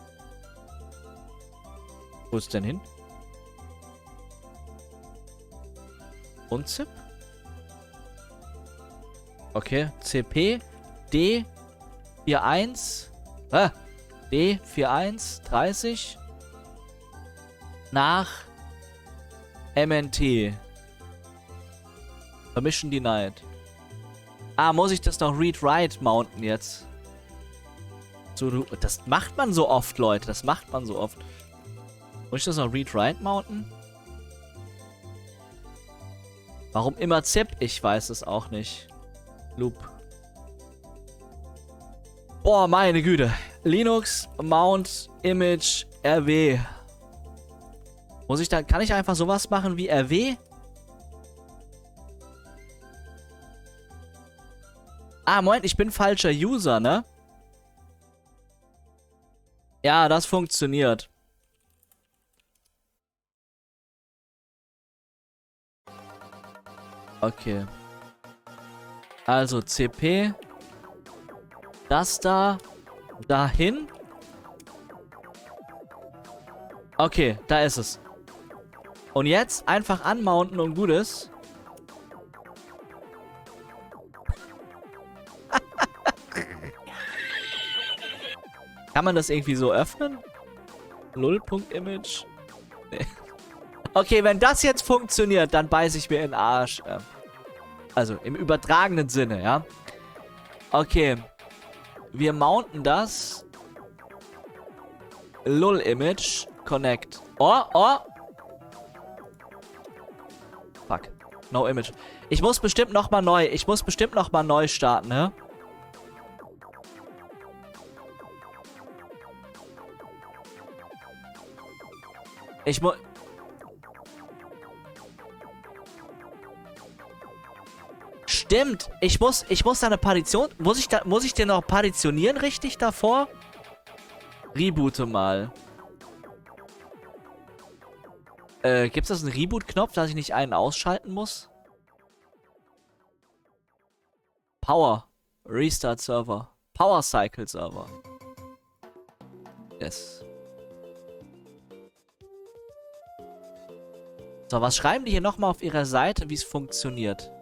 A: Wo ist es denn hin? Und Z I P? Okay, C P D einundvierzig ah, D einundvierzig dreißig nach M N T. Permission denied. Ah, muss ich das noch Read-Write mounten jetzt? So, du, das macht man so oft, Leute. Das macht man so oft. Muss ich das noch Read-Write mounten? Warum immer Z I P? Ich weiß es auch nicht. Loop. Boah, meine Güte. Linux, Mount, Image, R W. Muss ich da... Kann ich einfach sowas machen wie R W? Ah, Moment, ich bin falscher User, ne? Ja, das funktioniert. Okay. Also C P. Das da. Dahin. Okay, da ist es. Und jetzt einfach anmounten und gut ist. Kann man das irgendwie so öffnen? Null.image? Nee. Okay, wenn das jetzt funktioniert, dann beiß ich mir in den Arsch. Also, im übertragenen Sinne, ja. Okay. Wir mounten das. Lull-Image. Connect. Oh, oh. Fuck. No Image. Ich muss bestimmt nochmal neu. Ich muss bestimmt nochmal neu starten, ne? Ich muss... Stimmt. Ich muss, ich muss da eine Partition... Muss ich da, muss ich den noch partitionieren richtig davor? Reboote mal. Äh, gibt es einen Reboot-Knopf, dass ich nicht einen ausschalten muss? Power. Restart Server. Power Cycle Server. Yes. So, was schreiben die hier nochmal auf ihrer Seite, wie es funktioniert?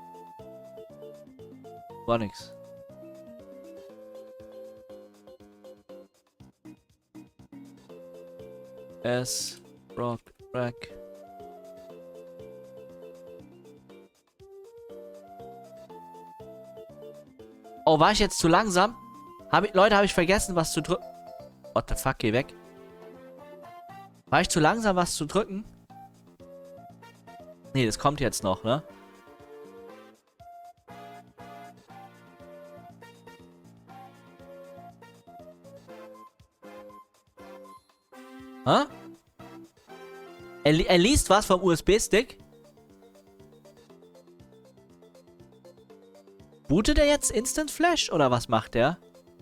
A: War nix. S. Rock. Rack. Oh, war ich jetzt zu langsam? Hab ich, Leute, habe ich vergessen, was zu drücken? What the fuck, geh weg. War ich zu langsam, was zu drücken? Nee, das kommt jetzt noch, ne? Hä? Er, li er liest was vom U S B-Stick? Bootet er jetzt Instant Flash oder was macht er?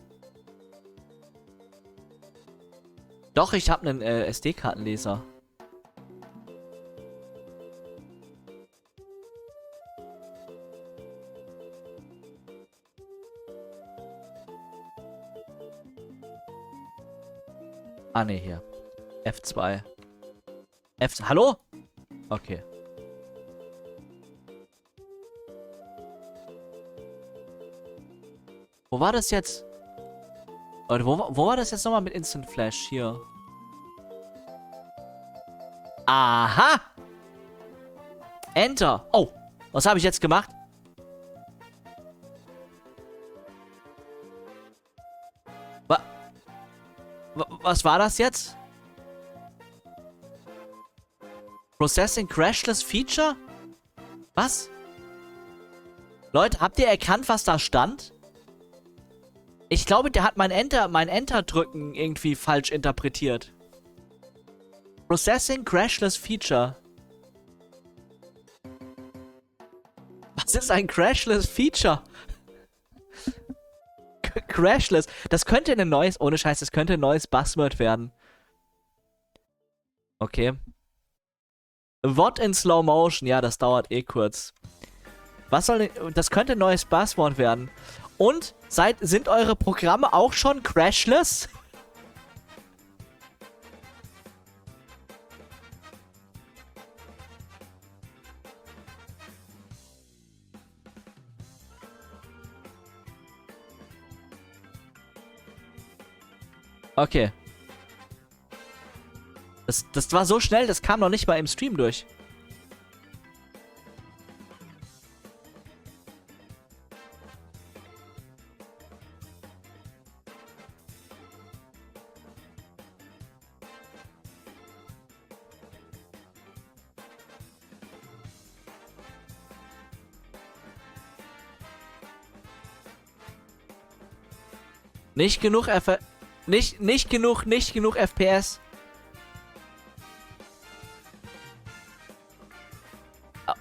A: Doch, ich habe einen äh, S D-Kartenleser. Ah, ne, hier. F zwei. F... Hallo? Okay. Wo war das jetzt? Leute, wo, wo war das jetzt nochmal mit Instant Flash? Hier. Aha! Enter. Oh, was habe ich jetzt gemacht? Wa was war das jetzt? Processing Crashless Feature? Was? Leute, habt ihr erkannt, was da stand? Ich glaube, der hat mein Enter, mein Enter-Drücken irgendwie falsch interpretiert. Processing Crashless Feature. Was ist ein Crashless Feature? Crashless. Das könnte ein neues, ohne Scheiß, das könnte ein neues Buzzword werden. Okay. What in Slow Motion? Ja, das dauert eh kurz. Was soll denn, das könnte ein neues Buzzword werden. Und seid, sind eure Programme auch schon crashless? Okay. Das, das war so schnell, das kam noch nicht mal im Stream durch. Nicht genug F... Nicht, nicht genug, nicht genug F P S. Ah.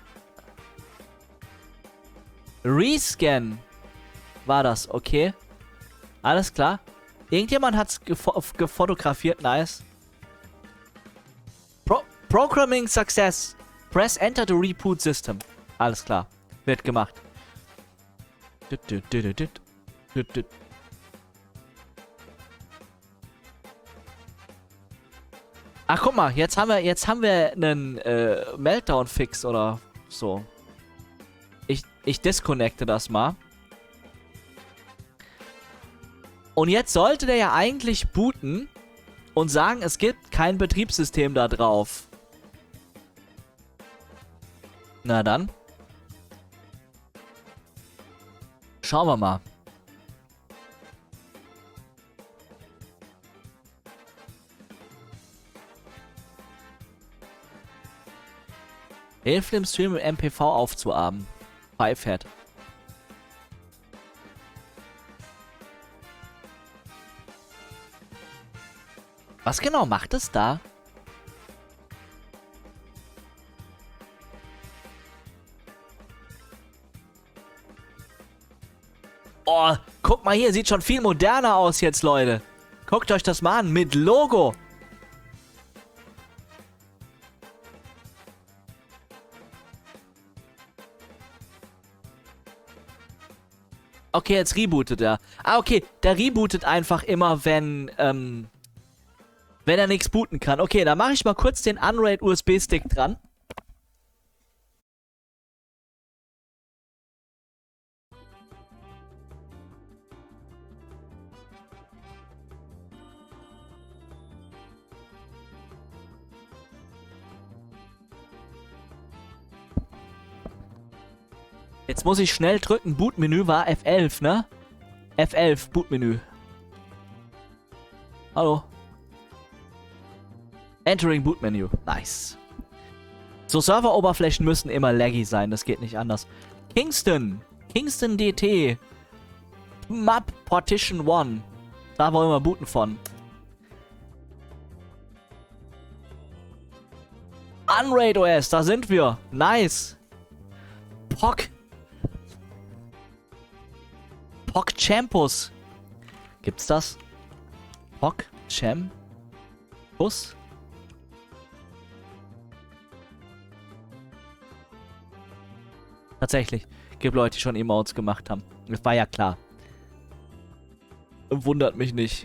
A: Rescan war das, okay. Alles klar. Irgendjemand hat's gefo gefotografiert, nice. Pro Programming Success. Press Enter to reboot system. Alles klar. Wird gemacht. Dut, dut, dut, dut, dut, dut. Ach, guck mal, jetzt haben wir, jetzt haben wir einen äh, Meltdown-Fix oder so. Ich, ich disconnecte das mal. Und jetzt sollte der ja eigentlich booten und sagen, es gibt kein Betriebssystem da drauf. Na dann. Schauen wir mal. Hilft im Stream mit M P V aufzuarmen. Pfeifert. Was genau macht es da? Oh, guck mal hier, sieht schon viel moderner aus jetzt, Leute. Guckt euch das mal an, mit Logo. Okay, jetzt rebootet er. Ah, okay, der rebootet einfach immer, wenn, ähm, wenn er nichts booten kann. Okay, dann mache ich mal kurz den Unraid U S B-Stick dran. Jetzt muss ich schnell drücken. Bootmenü war F elf, ne? F elf, Bootmenü. Hallo. Entering Bootmenü. Nice. So, Serveroberflächen müssen immer laggy sein. Das geht nicht anders. Kingston. Kingston D T. Map Partition eins. Da wollen wir booten von. Unraid O S, da sind wir. Nice. P O C. P O C Champus. Gibt's das? P O C Champus? Tatsächlich. Gibt Leute, die schon Emotes gemacht haben. Das war ja klar. Wundert mich nicht.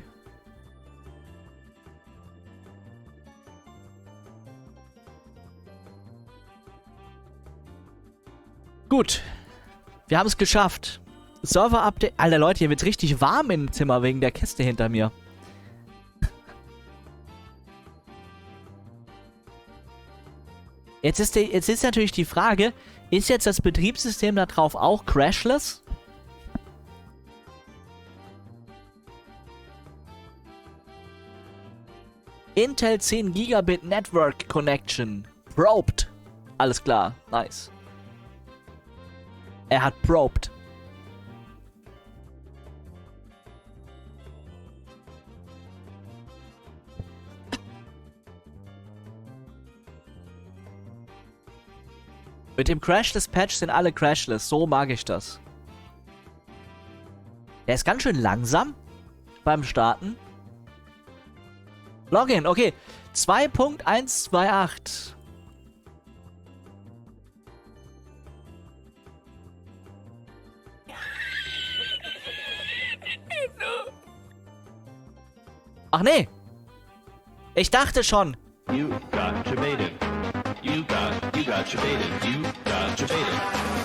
A: Gut. Wir haben es geschafft. Server-Update. Alter, Leute, hier wird richtig warm im Zimmer wegen der Kiste hinter mir. Jetzt ist, die, jetzt ist natürlich die Frage, ist jetzt das Betriebssystem da drauf auch crashless? Intel zehn Gigabit Network Connection. Probed. Alles klar. Nice. Er hat probed. Mit dem Crashless-Patch sind alle crashless. So mag ich das. Der ist ganz schön langsam beim Starten. Login, okay. zwei Punkt eins zwei acht. Ach nee. Ich dachte schon.
C: You got debated. You got, you got debated. You got debated.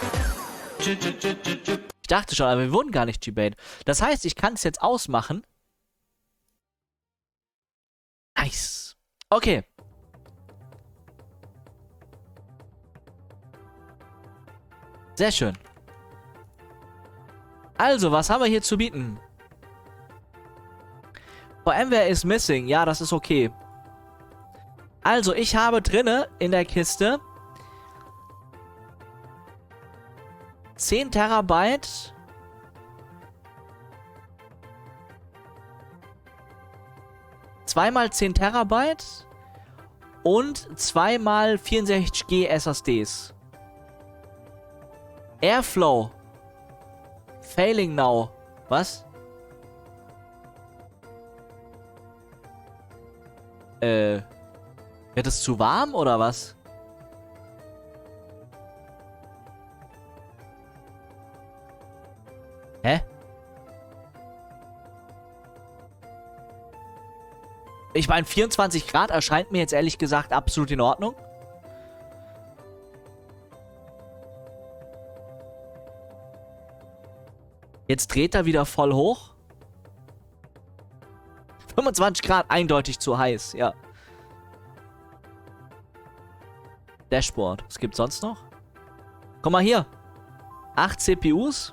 A: Ich dachte schon, aber wir wurden gar nicht gebaitet. Das heißt, ich kann es jetzt ausmachen. Nice. Okay. Sehr schön. Also, was haben wir hier zu bieten? VMware is missing. Ja, das ist okay. Also, ich habe drinne in der Kiste zehn Terabyte. Zweimal zehn Terabyte und zweimal vierundsechzig G S S Ds. Airflow. Failing now. Was? Äh. Wird es zu warm oder was? Hä? Ich meine, vierundzwanzig Grad erscheint mir jetzt ehrlich gesagt absolut in Ordnung. Jetzt dreht er wieder voll hoch. fünfundzwanzig Grad, eindeutig zu heiß, ja. Dashboard. Was gibt's sonst noch? Guck mal hier. acht C P Us.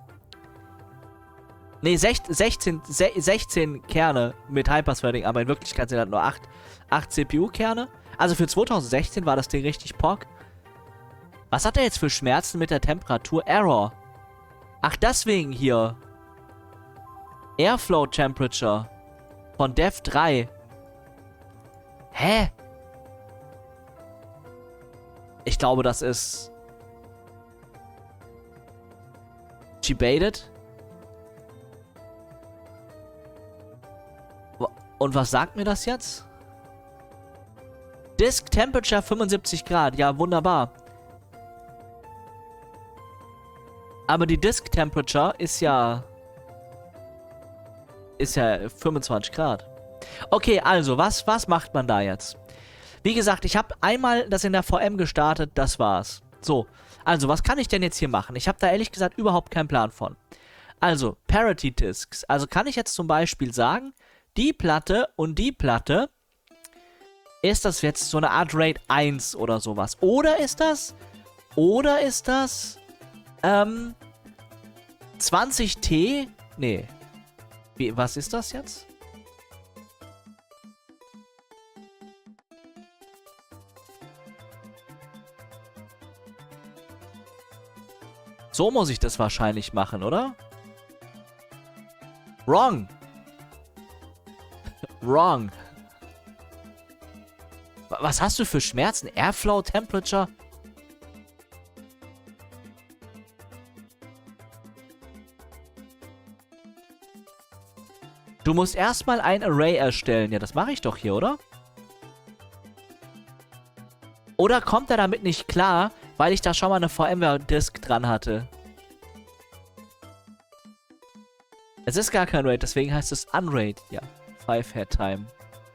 A: Ne, sechzehn, sechzehn Kerne mit Hyperthreading, aber in Wirklichkeit sind halt nur acht, acht C P U-Kerne. Also für zweitausendsechzehn war das Ding richtig pock. Was hat er jetzt für Schmerzen mit der Temperatur? Error. Ach, deswegen hier. Airflow Temperature. Von Dev drei. Hä? Ich glaube, das ist... Debated. Und was sagt mir das jetzt? Disk Temperature fünfundsiebzig Grad. Ja, wunderbar. Aber die Disk Temperature ist ja... Ist ja fünfundzwanzig Grad. Okay, also, was, was macht man da jetzt? Wie gesagt, ich habe einmal das in der V M gestartet, das war's. So, also, was kann ich denn jetzt hier machen? Ich habe da ehrlich gesagt überhaupt keinen Plan von. Also, Parity Disks. Also kann ich jetzt zum Beispiel sagen, die Platte und die Platte, ist das jetzt so eine Art RAID eins oder sowas? Oder ist das, oder ist das, ähm, zwanzig T? Nee. Wie, was ist das jetzt? So muss ich das wahrscheinlich machen, oder? Wrong. Wrong. Was hast du für Schmerzen? Airflow Temperature? Du musst erstmal ein Array erstellen. Ja, das mache ich doch hier, oder? Oder kommt er damit nicht klar, weil ich da schon mal eine VMware-Disk dran hatte? Es ist gar kein RAID, deswegen heißt es Unraid. Ja, five Head Time.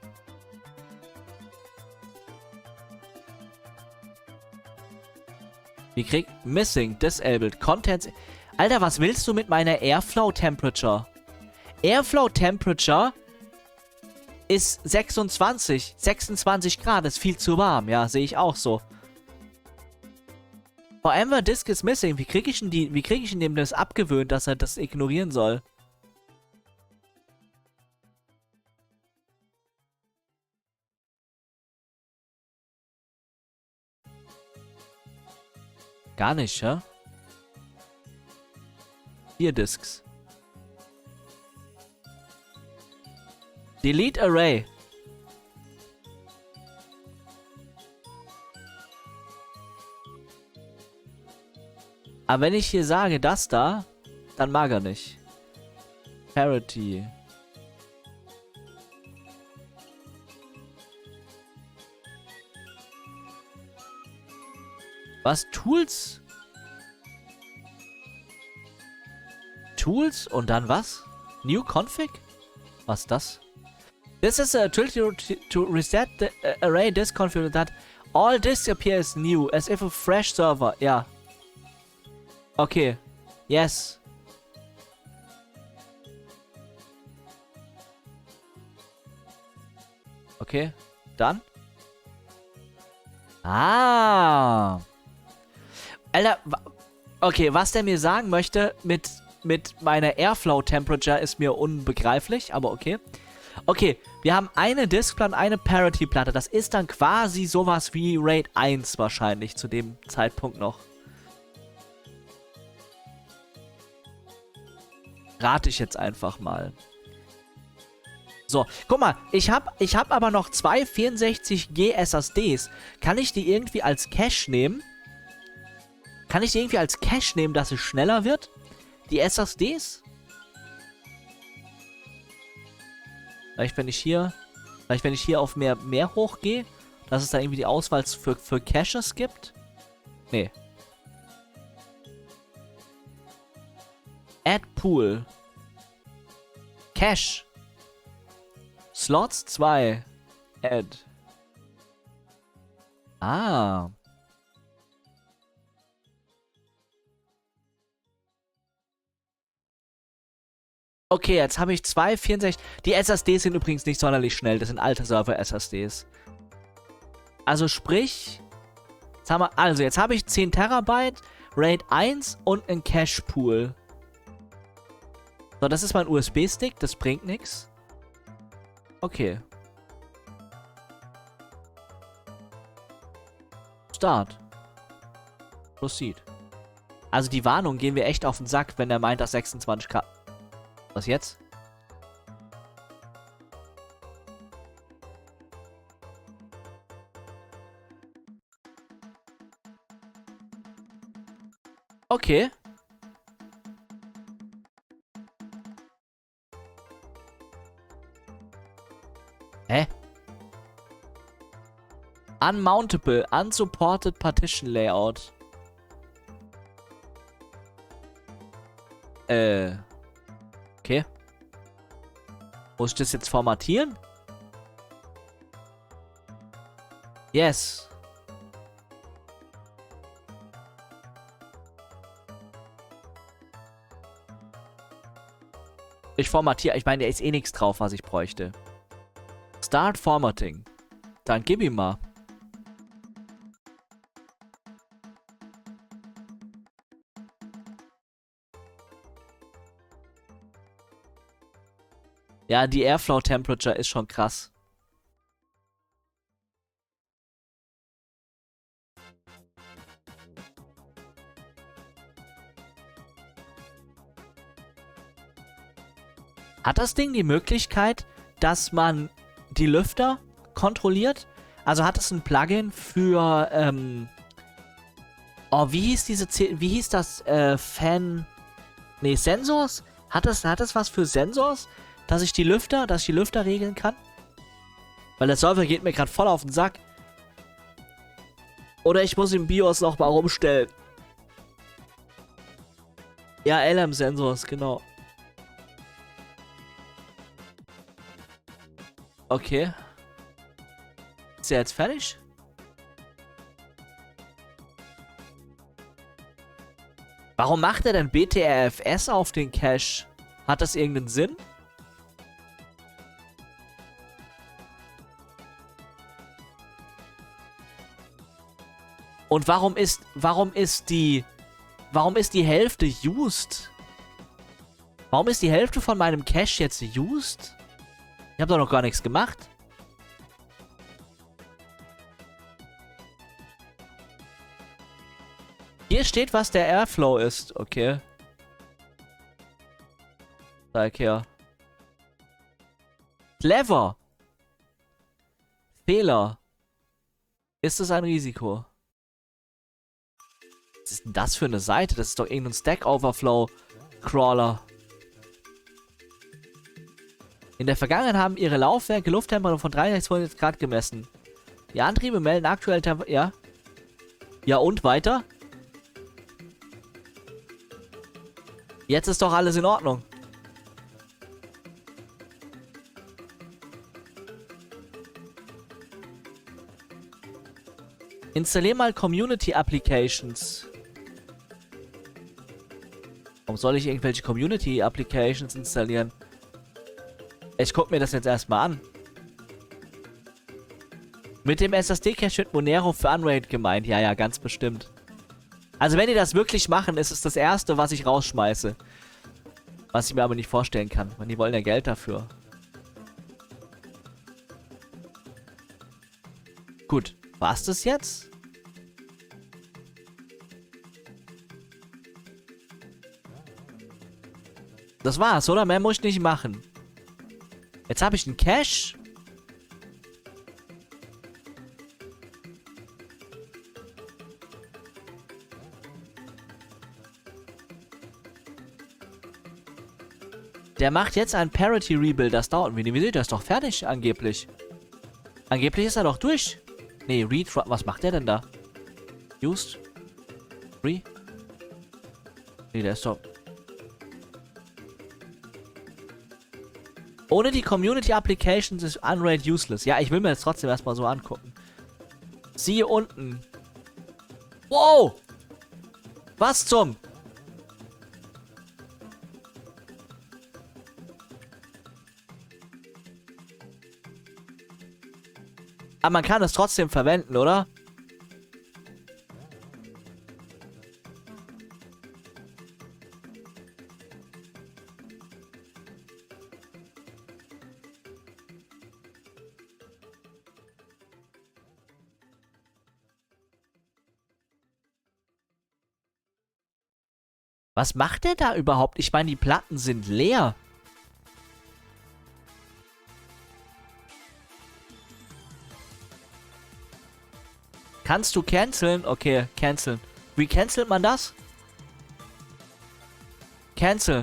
A: Wie krieg... Missing, Disabled, Contents... Alter, was willst du mit meiner Airflow Temperature? Airflow Temperature ist sechsundzwanzig. sechsundzwanzig Grad ist viel zu warm. Ja, sehe ich auch so. VMware Disk is missing. Wie kriege ich denn die, wie kriege ich denn dem das abgewöhnt, dass er das ignorieren soll? Gar nicht, ja? Vier Disks. Delete Array. Aber wenn ich hier sage, das da, dann mag er nicht. Parity. Was? Tools? Tools und dann was? New Config? Was ist das? This is a trick to, to reset the uh, array disk configuration that all disks appear as new, as if a fresh server. Ja. Okay. Yes. Okay. Dann? Ah. Alter, okay, was der mir sagen möchte mit, mit meiner Airflow Temperature ist mir unbegreiflich, aber okay. Okay, wir haben eine Diskplatte, eine Parity-Platte. Das ist dann quasi sowas wie RAID eins wahrscheinlich zu dem Zeitpunkt noch. Rate ich jetzt einfach mal. So, guck mal, ich habe ich hab aber noch zwei vierundsechzig G S S Ds. Kann ich die irgendwie als Cache nehmen? Kann ich die irgendwie als Cache nehmen, dass es schneller wird? Die S S Ds? Vielleicht wenn ich hier, vielleicht wenn ich hier auf mehr, mehr hochgehe, dass es da irgendwie die Auswahl für, für Caches gibt? Nee. Add Pool. Cache. Slots zwei. Add. Ah. Okay, jetzt habe ich zwei vierundsechzig. Die S S Ds sind übrigens nicht sonderlich schnell. Das sind alte Server-S S Ds. Also sprich... Jetzt haben wir, also jetzt habe ich zehn Terabyte, RAID eins und ein Cache-Pool. So, das ist mein U S B-Stick. Das bringt nichts. Okay. Start. Proceed. Also die Warnung gehen wir echt auf den Sack, wenn er meint, dass sechsundzwanzig K... Was jetzt? Okay. Hä? Unmountable, unsupported partition layout. Äh. Okay. Muss ich das jetzt formatieren? Yes. Ich formatiere. Ich meine, da ist eh nichts drauf, was ich bräuchte. Start Formatting. Dann gib ihm mal. Ja, die Airflow Temperature ist schon krass. Hat das Ding die Möglichkeit, dass man die Lüfter kontrolliert? Also hat es ein Plugin für, ähm... Oh, wie hieß diese... Z wie hieß das, äh, Fan... Nee, Sensors? Hat es, hat es was für Sensors? Dass ich die Lüfter, dass ich die Lüfter regeln kann? Weil der Server geht mir gerade voll auf den Sack. Oder ich muss im BIOS noch mal rumstellen. Ja, L M-Sensors, genau. Okay. Ist der jetzt fertig? Warum macht er denn B T R F S auf den Cache? Hat das irgendeinen Sinn? Und warum ist, warum ist die, warum ist die Hälfte used? Warum ist die Hälfte von meinem Cache jetzt used? Ich habe doch noch gar nichts gemacht. Hier steht, was der Airflow ist. Okay. Zeig her. Clever. Fehler. Ist es ein Risiko? Was ist denn das für eine Seite? Das ist doch irgendein Stack Overflow Crawler. In der Vergangenheit haben ihre Laufwerke Lufttemperatur von dreiundsechzig Grad gemessen. Die Antriebe melden aktuell Temper... Ja. Ja und weiter? Jetzt ist doch alles in Ordnung. Installier mal Community Applications. Warum soll ich irgendwelche Community Applications installieren? Ich guck mir das jetzt erstmal an. Mit dem S S D-Cache wird Monero für Unraid gemeint. Ja, ja, ganz bestimmt. Also wenn die das wirklich machen, ist es das Erste, was ich rausschmeiße. Was ich mir aber nicht vorstellen kann. Weil die wollen ja Geld dafür. Gut. War's das jetzt? Das war's, oder? Mehr muss ich nicht machen. Jetzt habe ich einen Cache. Der macht jetzt ein Parity Rebuild. Das dauert ein wenig. Wie sieht das? Ist doch fertig, angeblich. Angeblich ist er doch durch. Nee, Read. Was macht der denn da? Used? Free? Nee, der ist doch... Ohne die Community Applications ist Unraid useless. Ja, ich will mir das trotzdem erstmal so angucken. Siehe unten. Wow! Was zum... Aber man kann es trotzdem verwenden, oder? Was macht der da überhaupt? Ich meine, die Platten sind leer. Kannst du canceln? Okay, canceln. Wie cancelt man das? Cancel.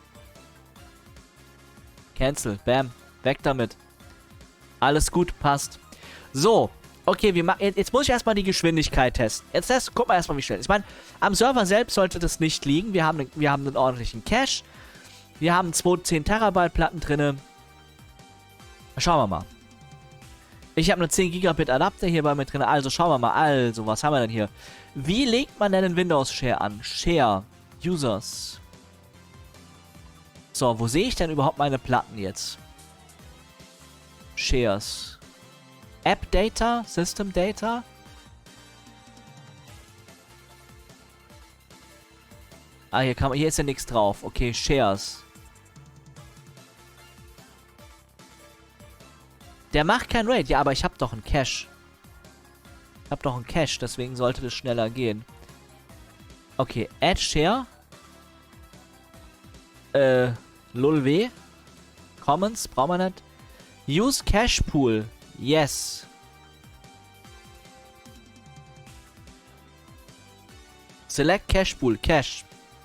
A: Cancel. Bam. Weg damit. Alles gut, passt. So. Okay, wir machen. Jetzt muss ich erstmal die Geschwindigkeit testen. Jetzt test, guck mal erstmal, wie schnell. Ich meine, am Server selbst sollte das nicht liegen. Wir haben, wir haben einen ordentlichen Cache. Wir haben zwei zehn Terabyte Platten drin. Schauen wir mal. Ich habe eine zehn Gigabit Adapter hier bei mir drin. Also schauen wir mal. Also, was haben wir denn hier? Wie legt man denn einen Windows Share an? Share. Users. So, wo sehe ich denn überhaupt meine Platten jetzt? Shares. App Data, System Data. Ah, hier, kann man, hier ist ja nichts drauf. Okay, Shares. Der macht kein Raid. Ja, aber ich habe doch einen Cache. Ich habe doch einen Cache, deswegen sollte das schneller gehen. Okay, Add Share. Äh, lulw. Commons, brauchen wir nicht. Use Cache Pool. Yes. Select Cache Pool. Cache.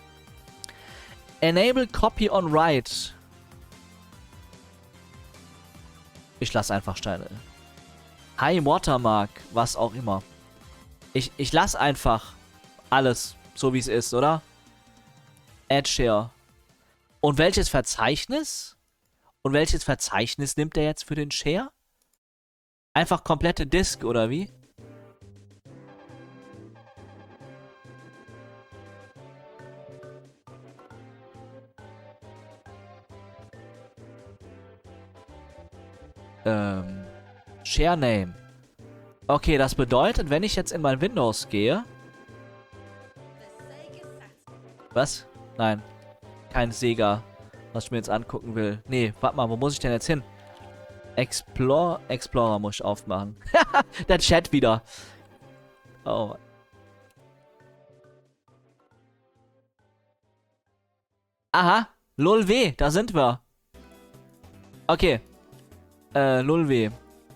A: Enable Copy on Write. Ich lasse einfach Steine. High Watermark. Was auch immer. Ich, ich lasse einfach alles so, wie es ist, oder? Add Share. Und welches Verzeichnis? Und welches Verzeichnis nimmt er jetzt für den Share? Einfach komplette Disk, oder wie? Ähm, Share Name. Okay, das bedeutet, wenn ich jetzt in mein Windows gehe... Was? Nein. Kein Sega, was ich mir jetzt angucken will. Nee, warte mal, wo muss ich denn jetzt hin? Explore, Explorer muss ich aufmachen. Der Chat wieder. Oh. Aha, lulw, da sind wir. Okay. Äh, lulw.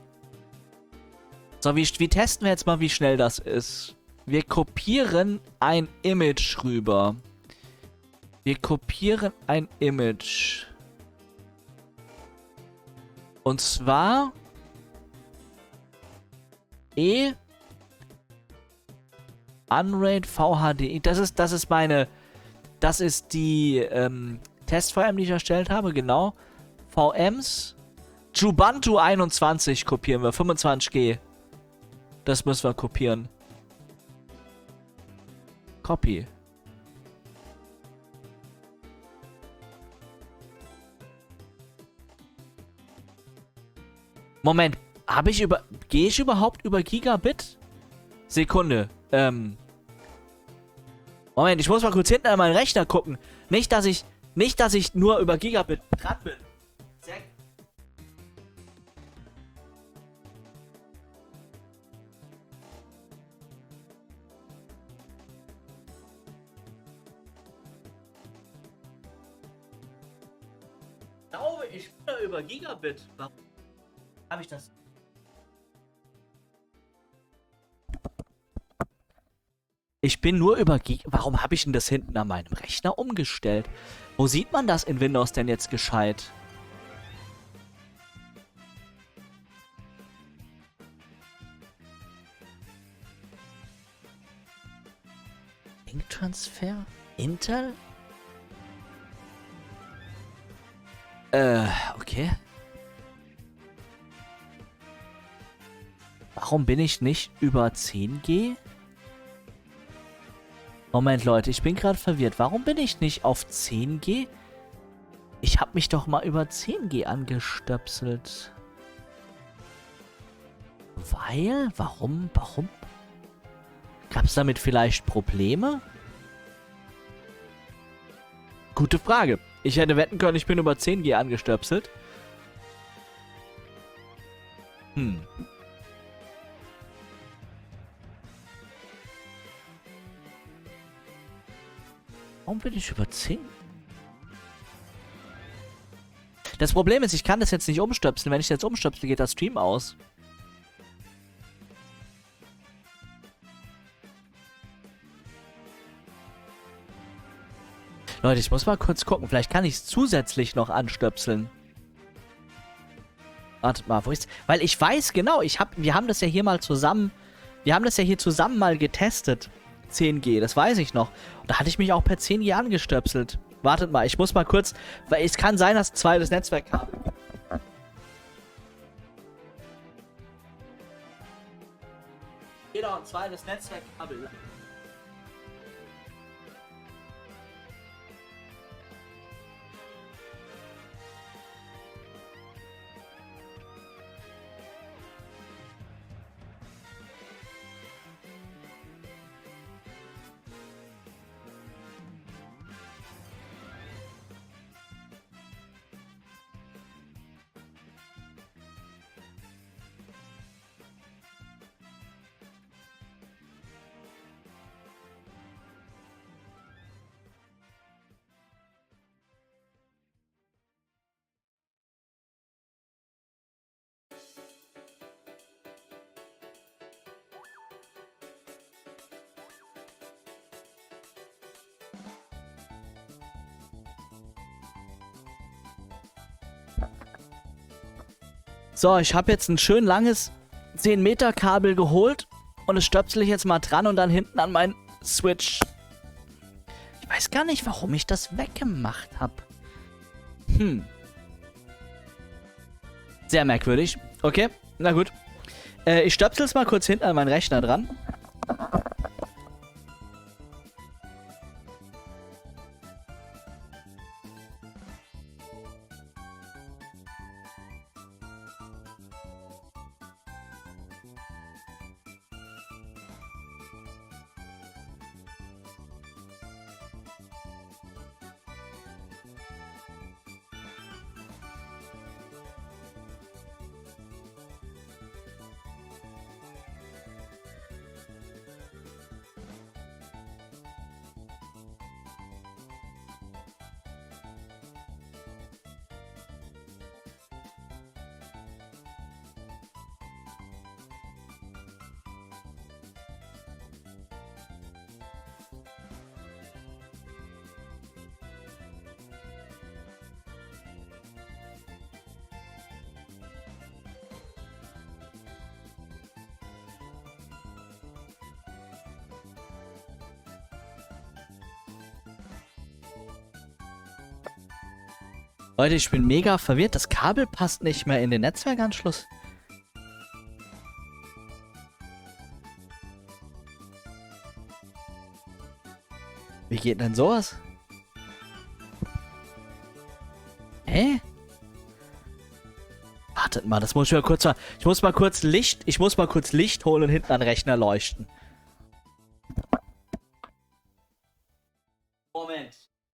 A: So, wie, wie testen wir jetzt mal, wie schnell das ist? Wir kopieren ein Image rüber. Wir kopieren ein Image. Und zwar E Unraid V H D. Das ist, das ist meine, das ist die ähm, Test-V M, die ich erstellt habe, genau. V Ms. Jubantu einundzwanzig kopieren wir, fünfundzwanzig G. Das müssen wir kopieren. Copy. Moment, habe ich über... Gehe ich überhaupt über Gigabit? Sekunde. Ähm... Moment, ich muss mal kurz hinten an meinen Rechner gucken. Nicht, dass ich... Nicht, dass ich nur über Gigabit dran bin. Zack. Ich glaube, ich bin da über Gigabit. Warum habe ich das? Ich bin nur über Gig... Warum habe ich denn das hinten an meinem Rechner umgestellt? Wo sieht man das in Windows denn jetzt gescheit? Linktransfer? Intel? Äh, okay. Warum bin ich nicht über zehn G? Moment, Leute, ich bin gerade verwirrt. Warum bin ich nicht auf zehn G? Ich habe mich doch mal über zehn G angestöpselt. Weil? Warum? Warum? Gab es damit vielleicht Probleme? Gute Frage. Ich hätte wetten können, ich bin über zehn G angestöpselt. Hm. Warum bin ich über zehn? Das Problem ist, ich kann das jetzt nicht umstöpseln. Wenn ich jetzt umstöpsel, geht der Stream aus. Leute, ich muss mal kurz gucken. Vielleicht kann ich es zusätzlich noch anstöpseln. Wartet mal, wo ist... Weil ich weiß genau, ich hab, wir haben das ja hier mal zusammen... Wir haben das ja hier zusammen mal getestet. zehn G, das weiß ich noch. Und da hatte ich mich auch per zehn G angestöpselt. Wartet mal, ich muss mal kurz... Weil es kann sein, dass ein zweites Netzwerkkabel... Hier noch ein zweites Netzwerkkabel. So, ich habe jetzt ein schön langes zehn Meter Kabel geholt und das stöpsel ich jetzt mal dran und dann hinten an meinen Switch. Ich weiß gar nicht, warum ich das weggemacht habe. Hm. Sehr merkwürdig. Okay, na gut. Äh, ich stöpsel es mal kurz hinten an meinen Rechner dran. Leute, ich bin mega verwirrt. Das Kabel passt nicht mehr in den Netzwerkanschluss. Wie geht denn sowas? Hä? Wartet mal, das muss ich mal kurz mal... Ich muss mal kurz Licht... Ich muss mal kurz Licht holen und hinten an den Rechner leuchten. Moment.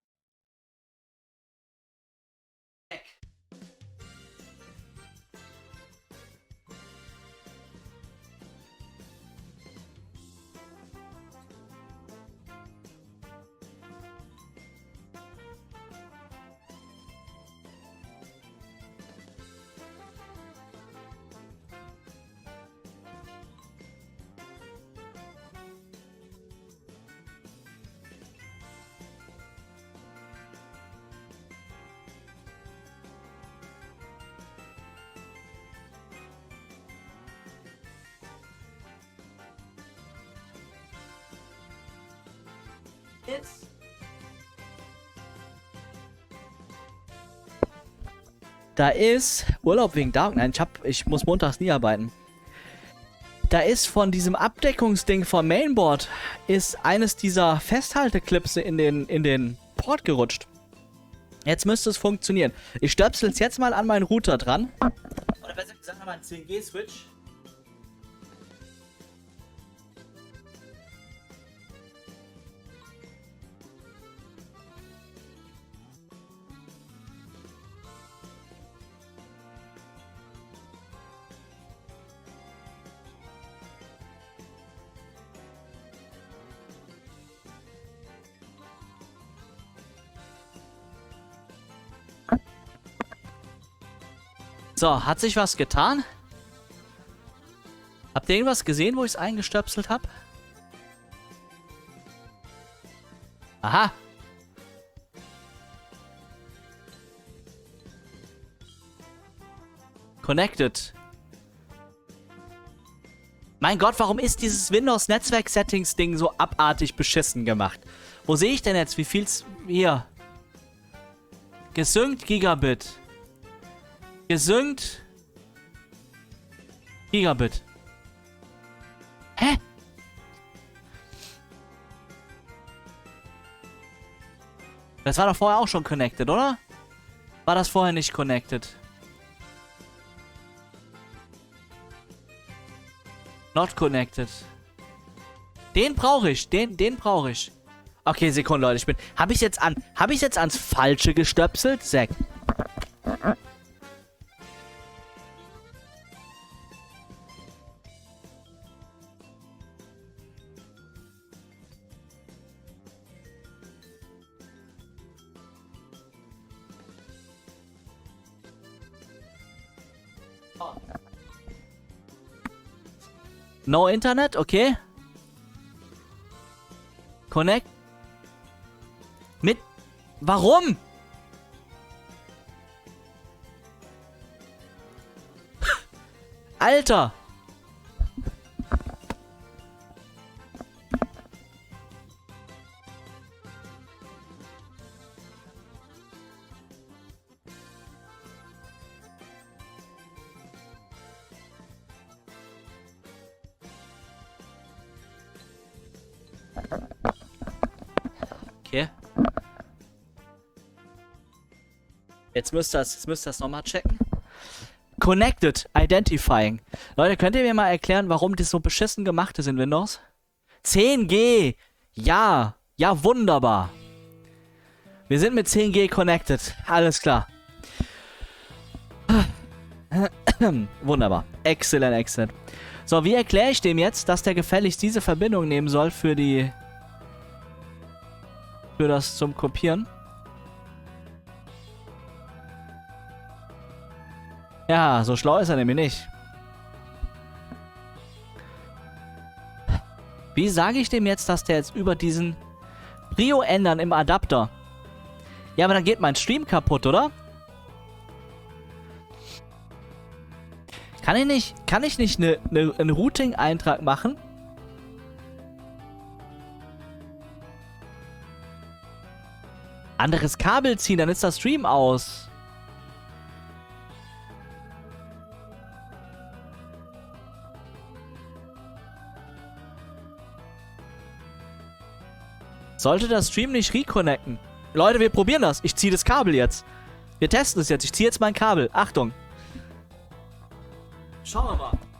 A: Jetzt. Da ist Urlaub wegen Dark. Nein, ich, hab, ich muss montags nie arbeiten. Da ist von diesem Abdeckungsding vom Mainboard ist eines dieser Festhalteklipse in den, in den Port gerutscht. Jetzt müsste es funktionieren. Ich stöpsel es jetzt mal an meinen Router dran. Oder besser gesagt an meinen zehn G Switch. So, hat sich was getan? Habt ihr irgendwas gesehen, wo ich es eingestöpselt habe? Aha. Connected. Mein Gott, warum ist dieses Windows Netzwerk Settings Ding so abartig beschissen gemacht? Wo sehe ich denn jetzt, wie viel's hier? Gesynkt Gigabit. Gesynkt Gigabit. Hä? Das war doch vorher auch schon connected, oder? War das vorher nicht connected? Not connected. Den brauche ich. Den, den brauche ich. Okay, Sekunde, Leute. Ich bin. Habe ich jetzt an. Habe ich jetzt ans Falsche gestöpselt? Zack. No Internet, okay. Connect. Mit. Warum? Alter. Okay. Jetzt müsst ihr das, jetzt müsst ihr das nochmal checken. Connected Identifying. Leute, könnt ihr mir mal erklären, warum das so beschissen gemacht ist in Windows? zehn G! Ja! Ja, wunderbar! Wir sind mit zehn G connected. Alles klar. Wunderbar. Excellent, excellent. So, wie erkläre ich dem jetzt, dass der gefälligst diese Verbindung nehmen soll für die... für das zum Kopieren? Ja, so schlau ist er nämlich nicht. Wie sage ich dem jetzt, dass der jetzt über diesen Prio ändern im Adapter? Ja, aber dann geht mein Stream kaputt, oder? Kann ich nicht, kann ich nicht ne, ne, einen Routing-Eintrag machen? Anderes Kabel ziehen, dann ist das Stream aus. Sollte das Stream nicht reconnecten? Leute, wir probieren das. Ich ziehe das Kabel jetzt. Wir testen es jetzt. Ich ziehe jetzt mein Kabel. Achtung. Schauen wir mal.